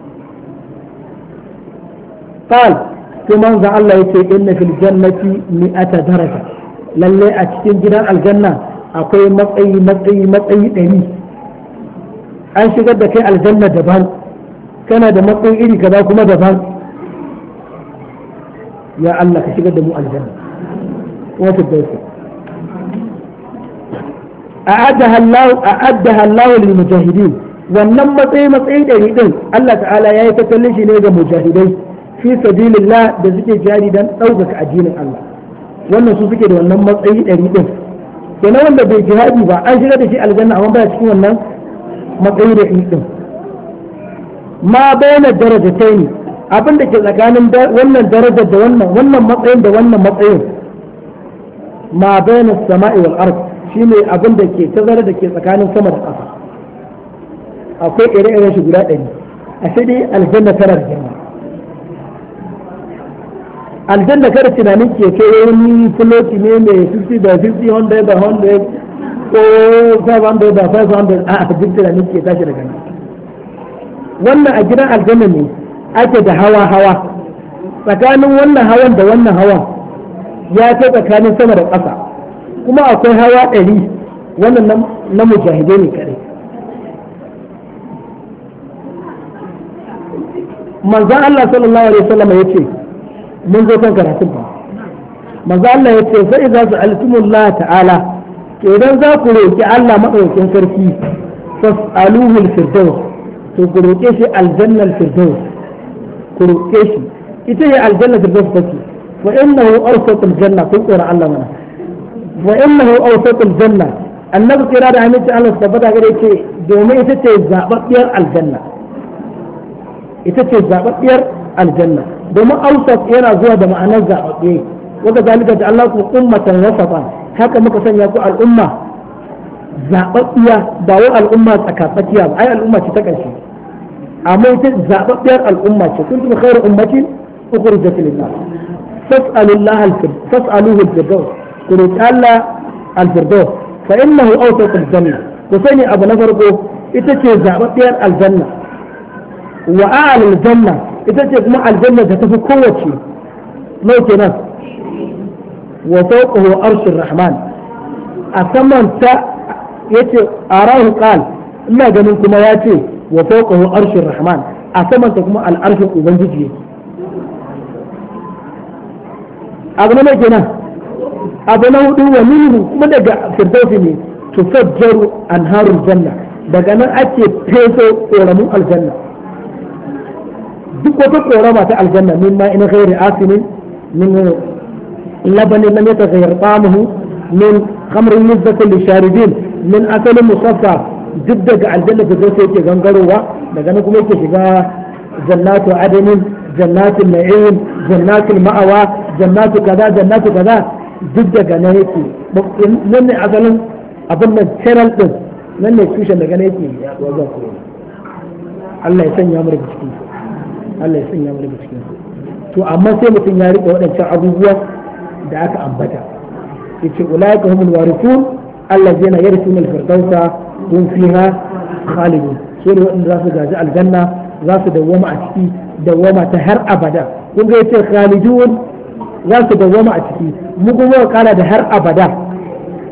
قال ثم أنزع الله يتي إن في الجنة 100 درجة للي أتشتين جنان الجنة أقول مطعي تاني أنشي قد كي الجنة دبان كان ده مطعي إلي كذا كما دبان يا الله كشي قد مو الجنة وفي الدوسة أعدها الله للمجاهدين wannan matsayi da ridin Allah ta'ala ya yi tattalin shi ne ga mujahidai fi sabilillah da suke jari dan ɗaukaka addinin Allah wannan su suke da wannan matsayi da ridin kenan wanda bai jihadi ba an shiga da shi aljanna amma ba cikin wannan matsayi da ridin ma bayyana darajataini abin da ke tsakanin wannan darajar da wannan matsayin da wannan matsayin ma bayyana sama'i wal ard shine abin da ke tazara da ke tsakanin sama da ƙasa akwai ire-iren shi guda 100 a sai dai aljanna tana da girma aljanna kada tunanin ke kai wani filoti ne mai 50 da 50 100 da 100 ko 500 da 500 a duk tunanin ke tashi daga nan wannan a gidan aljanna ne ake da hawa tsakanin wannan hawan da wannan hawan ya kai tsakanin sama da ƙasa kuma akwai hawa 100 wannan na mujahidai ne kare manzan Allah sallallahu alaihi wasallam ya ce mun zo kan karatun ba manzan Allah ya ce sai za su altumullah ta'ala idan za ku roƙi Allah madaukakin sarki fas'aluhu al-firdaus to ku roƙe shi aljanna al-firdaus ku roƙe shi ita ne aljanna al-firdaus take wa innahu awsat al-janna kun qura Allah mana wa innahu awsat al-janna annabi kira da aminci Allah tabbata gare ce domin ita ce zababbiyar aljanna ita ce zababbiyar aljanna domin awsat yana zuwa da ma'anar zababbe wanda zalika da Allah ku ummatan wasatan haka muka sanya ku al'umma zababbiya ba wai al'umma tsakatsakiya ba ai al'umma ce ta ƙarshe amma ita zababbiyar al'umma ce kuntum khairu ummatin ukhrijat lin-nas fas'aluhu al-firdaus ku roki Allah al-firdaus fa innahu awsat al-janna ku sani abu na farko ita ce zababbiyar aljanna wa a'la al-janna ita ce kuma aljanna da tafi kowace nau kenan wa fawqahu arshur rahman a saman ta yace arahu qal ina ganin kuma yace wa fawqahu arshur rahman a saman ta kuma al-arshin ubangiji yake abu na kenan abu na hudu wa minhu kuma daga firdausi ne tufajjaru anharul janna daga nan ake feso koramun aljanna duk wata korama ta aljanna min ma ina ghairi asinin min labanin lam yataghayyar ta'amuhu min khamrin lizzatin lisharibin min asalin musaffa duk daga aljanna da zai yake gangarowa daga nan kuma yake shiga jannatu adanin jannatul na'im jannatul ma'awa jannatu kaza duk daga nan yake nan ne asalin abin nan channel din nan ne tushen daga nan yake yaduwa zuwa kuma Allah ya sanya mu daga cikin Allah ya sanya mu daga cikin to amma sai mutum ya rike waɗancan abubuwa da aka ambata yace ulaika humul warithun allazina yarithuna al-firdausa hum fiha khalidun sai da waɗanda za su gaji aljanna za su dawwama a ciki dawwama ta har abada kun ga yace khalidun za su dawwama a ciki mu kuma kala da har abada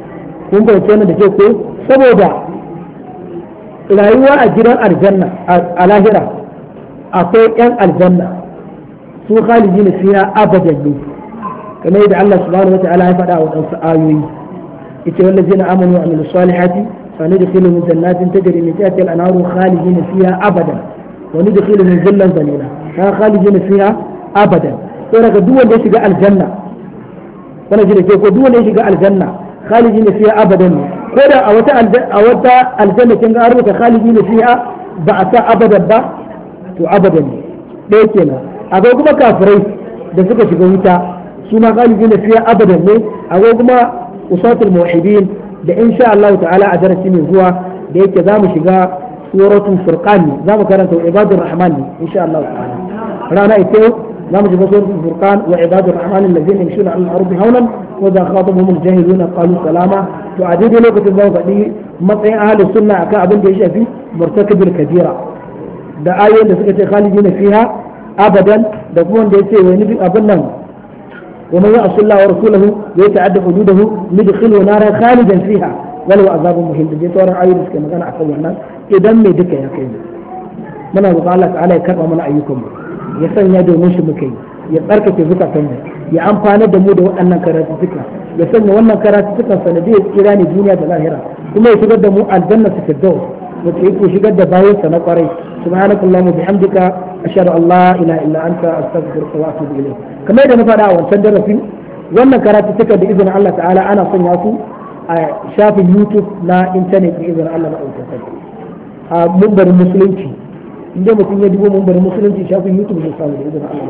kun bayyana wannan da ke ko saboda rayuwa a gidan aljanna a lahira akwai yan aljanna su khalidina fiha abadan ne kamar yadda Allah subhanahu wa ta'ala ya faɗa wa wadansu ayoyi yace wallazina amanu wa amilus salihati فندخلهم جنات تجري من تحتها الانهار خالدين فيها ابدا وندخلهم ظلا ظليلا خالدين فيها ابدا sai duk wanda ya shiga aljanna wannan shi ke ko duk wanda ya shiga aljanna khalidina fiha abadan ko da a wata aljanna kin ga rubuta khalidina fiha ba a sa abadan ba to abadan ne dai kenan akwai kuma kafirai da suka shiga wuta su ma khalidina fiha abadan ne akwai kuma usatul muwahhidin da insha Allah ta'ala a darasi mai zuwa da yake za mu shiga suratul furqan ne za mu karanta ibadur rahman ne insha Allah ta'ala rana ita za mu shiga suratul furqan wa ibadur rahman allazina yamshuna 'ala al-ardi hawlan wa idha khatabahum al-jahiluna qalu salama to a daidai lokacin za mu faɗi matsayin ahli sunna akan abin da ya shafi murtakibul kabira da ayoyin da suka ce khalidina fiha abadan da kuma wanda yace wani abin nan ومن يعص الله ورسوله ويتعدى حدوده ندخله نارا خالدا فيها ولو عذاب مهين دي تورا ايوب كما كان اكو wannan idan mai duka ya kai muna roƙon Allah ta'ala ya karba mana ayyukan mu ya sanya domin shi muke ya tsarkake zukatan mu ya amfana da mu da waɗannan karatuka ya sanya wannan karatuka sanadiyar tsira ne duniya da lahira kuma ya shigar da mu aljanna ta firdaus wace yake shigar da bayansa na kwarai subhanakallahumma bihamdika ashhadu an la ilaha illa anta astaghfiruka wa atubu ilayk kamar yadda na faɗa a wancan darasin wannan karatu suka da izinin Allah ta'ala ana sanya su a shafin YouTube na intanet da izinin Allah na ɗaukar a mumbarin musulunci inda mutum ya dubo mumbarin musulunci shafin YouTube zai samu da izinin Allah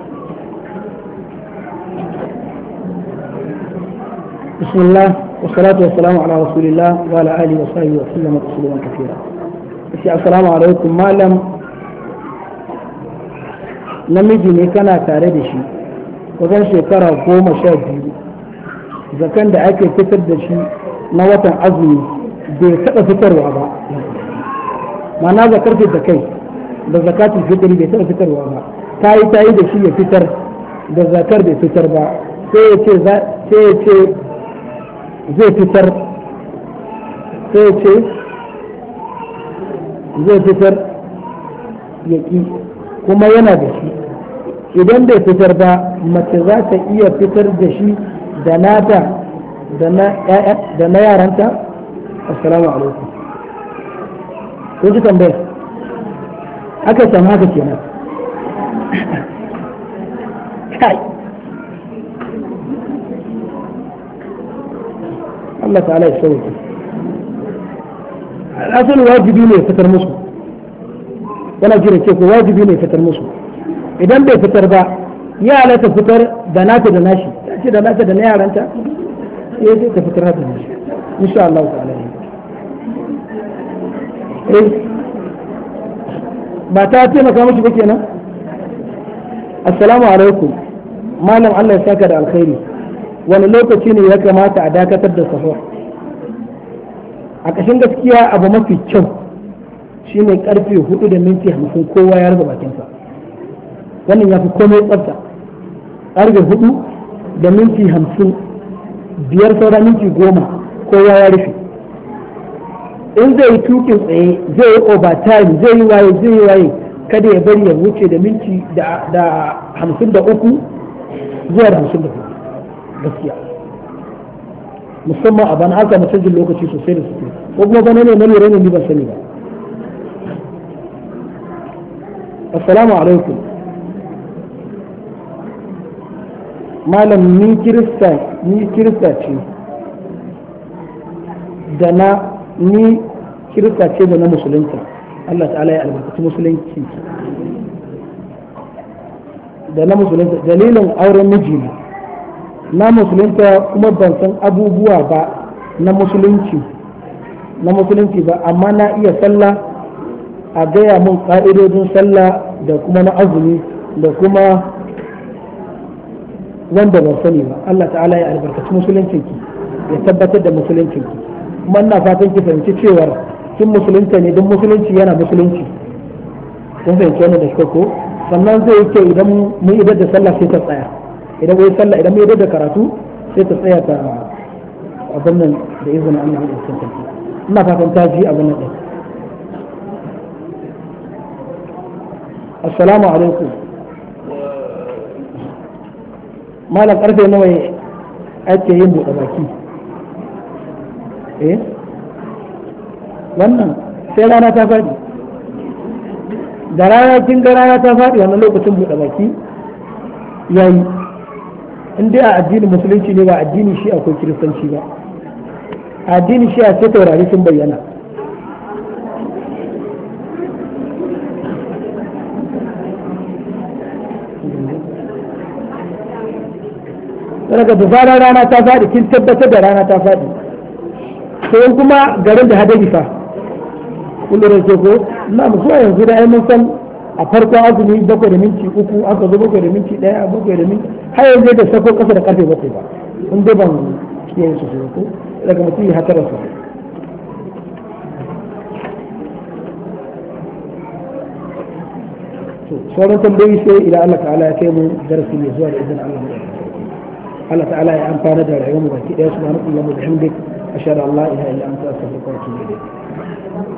بسم الله والصلاة والسلام على رسول الله وعلى آله وصحبه وسلم تسليما كثيرا. السلام عليكم malam namiji ne kana tare da shi wajen shekara 12 zakan da ake fitar da shi na watan azumi bai taɓa fitarwa ba ma'ana zakar da kai da zakatul fitri bai taɓa fitarwa ba ta yi da shi ya fitar da zakar bai fitar ba sai ya ce zai fitar ya ƙi kuma yana da shi idan bai fitar ba mace za ta iya fitar da shi da nata da na yaranta assalamu alaikum ko ji tambaya aka samu haka kenan kai Allah ta'ala ya sauke al'asali wajibi ne fitar musu yana jira ce ko wajibi ne fitar musu idan bai fitar ba ya halatta fitar da nata da nashi ta ce da nata da na yaranta ya ce ta fitar da nashi insha Allah ta'ala ba ta taimaka mashi ba kenan assalamu alaikum malam Allah ya saka da alkhairi wani lokaci ne ya kamata a dakatar da sahur a ƙashin gaskiya abu mafi kyau shine karfe 4:50 kowa ya rufe bakinsa wannan ya fi komai tsafta karfe 4:50 biyar saura minti 10 kowa ya rufe in zai yi tukin tsaye zai yi overtime zai yi waye kada ya bari ya wuce da minti da 53 zuwa da 54 gaskiya musamman a bana aka canjin lokaci sosai da sosai ko kuma bana ne na lura ne ni ban sani ba assalamu alaikum malam ni kirista ce da na musulunta Allah ta'ala ya albarkaci musulunci da na musulunta dalilin auren mijina na musulunta kuma ban san abubuwa ba na musulunci ba amma na iya sallah a gaya mun ƙa'idodin sallah da kuma na azumi da kuma wanda ban sani ba Allah ta'ala ya albarkaci musuluncinki ya tabbatar da musuluncinki kuma ina fatan ki fahimci cewar kin musulunta ne don musulunci yana musulunci kun fahimci wannan da shi ko sannan zai yi kyau idan mun idar da sallah sai ta tsaya idan mun idar da karatu sai ta tsaya ta abin nan da izinin Allah da cikin sarki ina fatan ta ji abin nan din assalamu alaikum malam karfe nawa ake yin buɗe baki wannan sai rana ta faɗi da rana kin ga rana ta faɗi wannan lokacin buɗe baki yayi in dai a addinin musulunci ne ba addini shi akwai kiristanci ba a addini shi a sai taurari sun bayyana daga da zarar rana ta faɗi kin tabbatar da rana ta faɗi sai kuma garin da hadari fa kullum ke ko na musuwa yanzu da ai mun san a farko azumi 7:03 aka zo 7:01 7:00 har yanzu da sako kasa da karfe 7 ba in dai ban kiyaye su ko daga mutum ya hatara su sauran tambayi sai idan Allah ta'ala ya kai mu darasi mai zuwa da izinin Allah ta'ala ya amfana da rayuwar mu baki daya subhanallahi wa bihamdihi ashhadu an la ilaha illa anta astaghfiruka wa atubu ilayk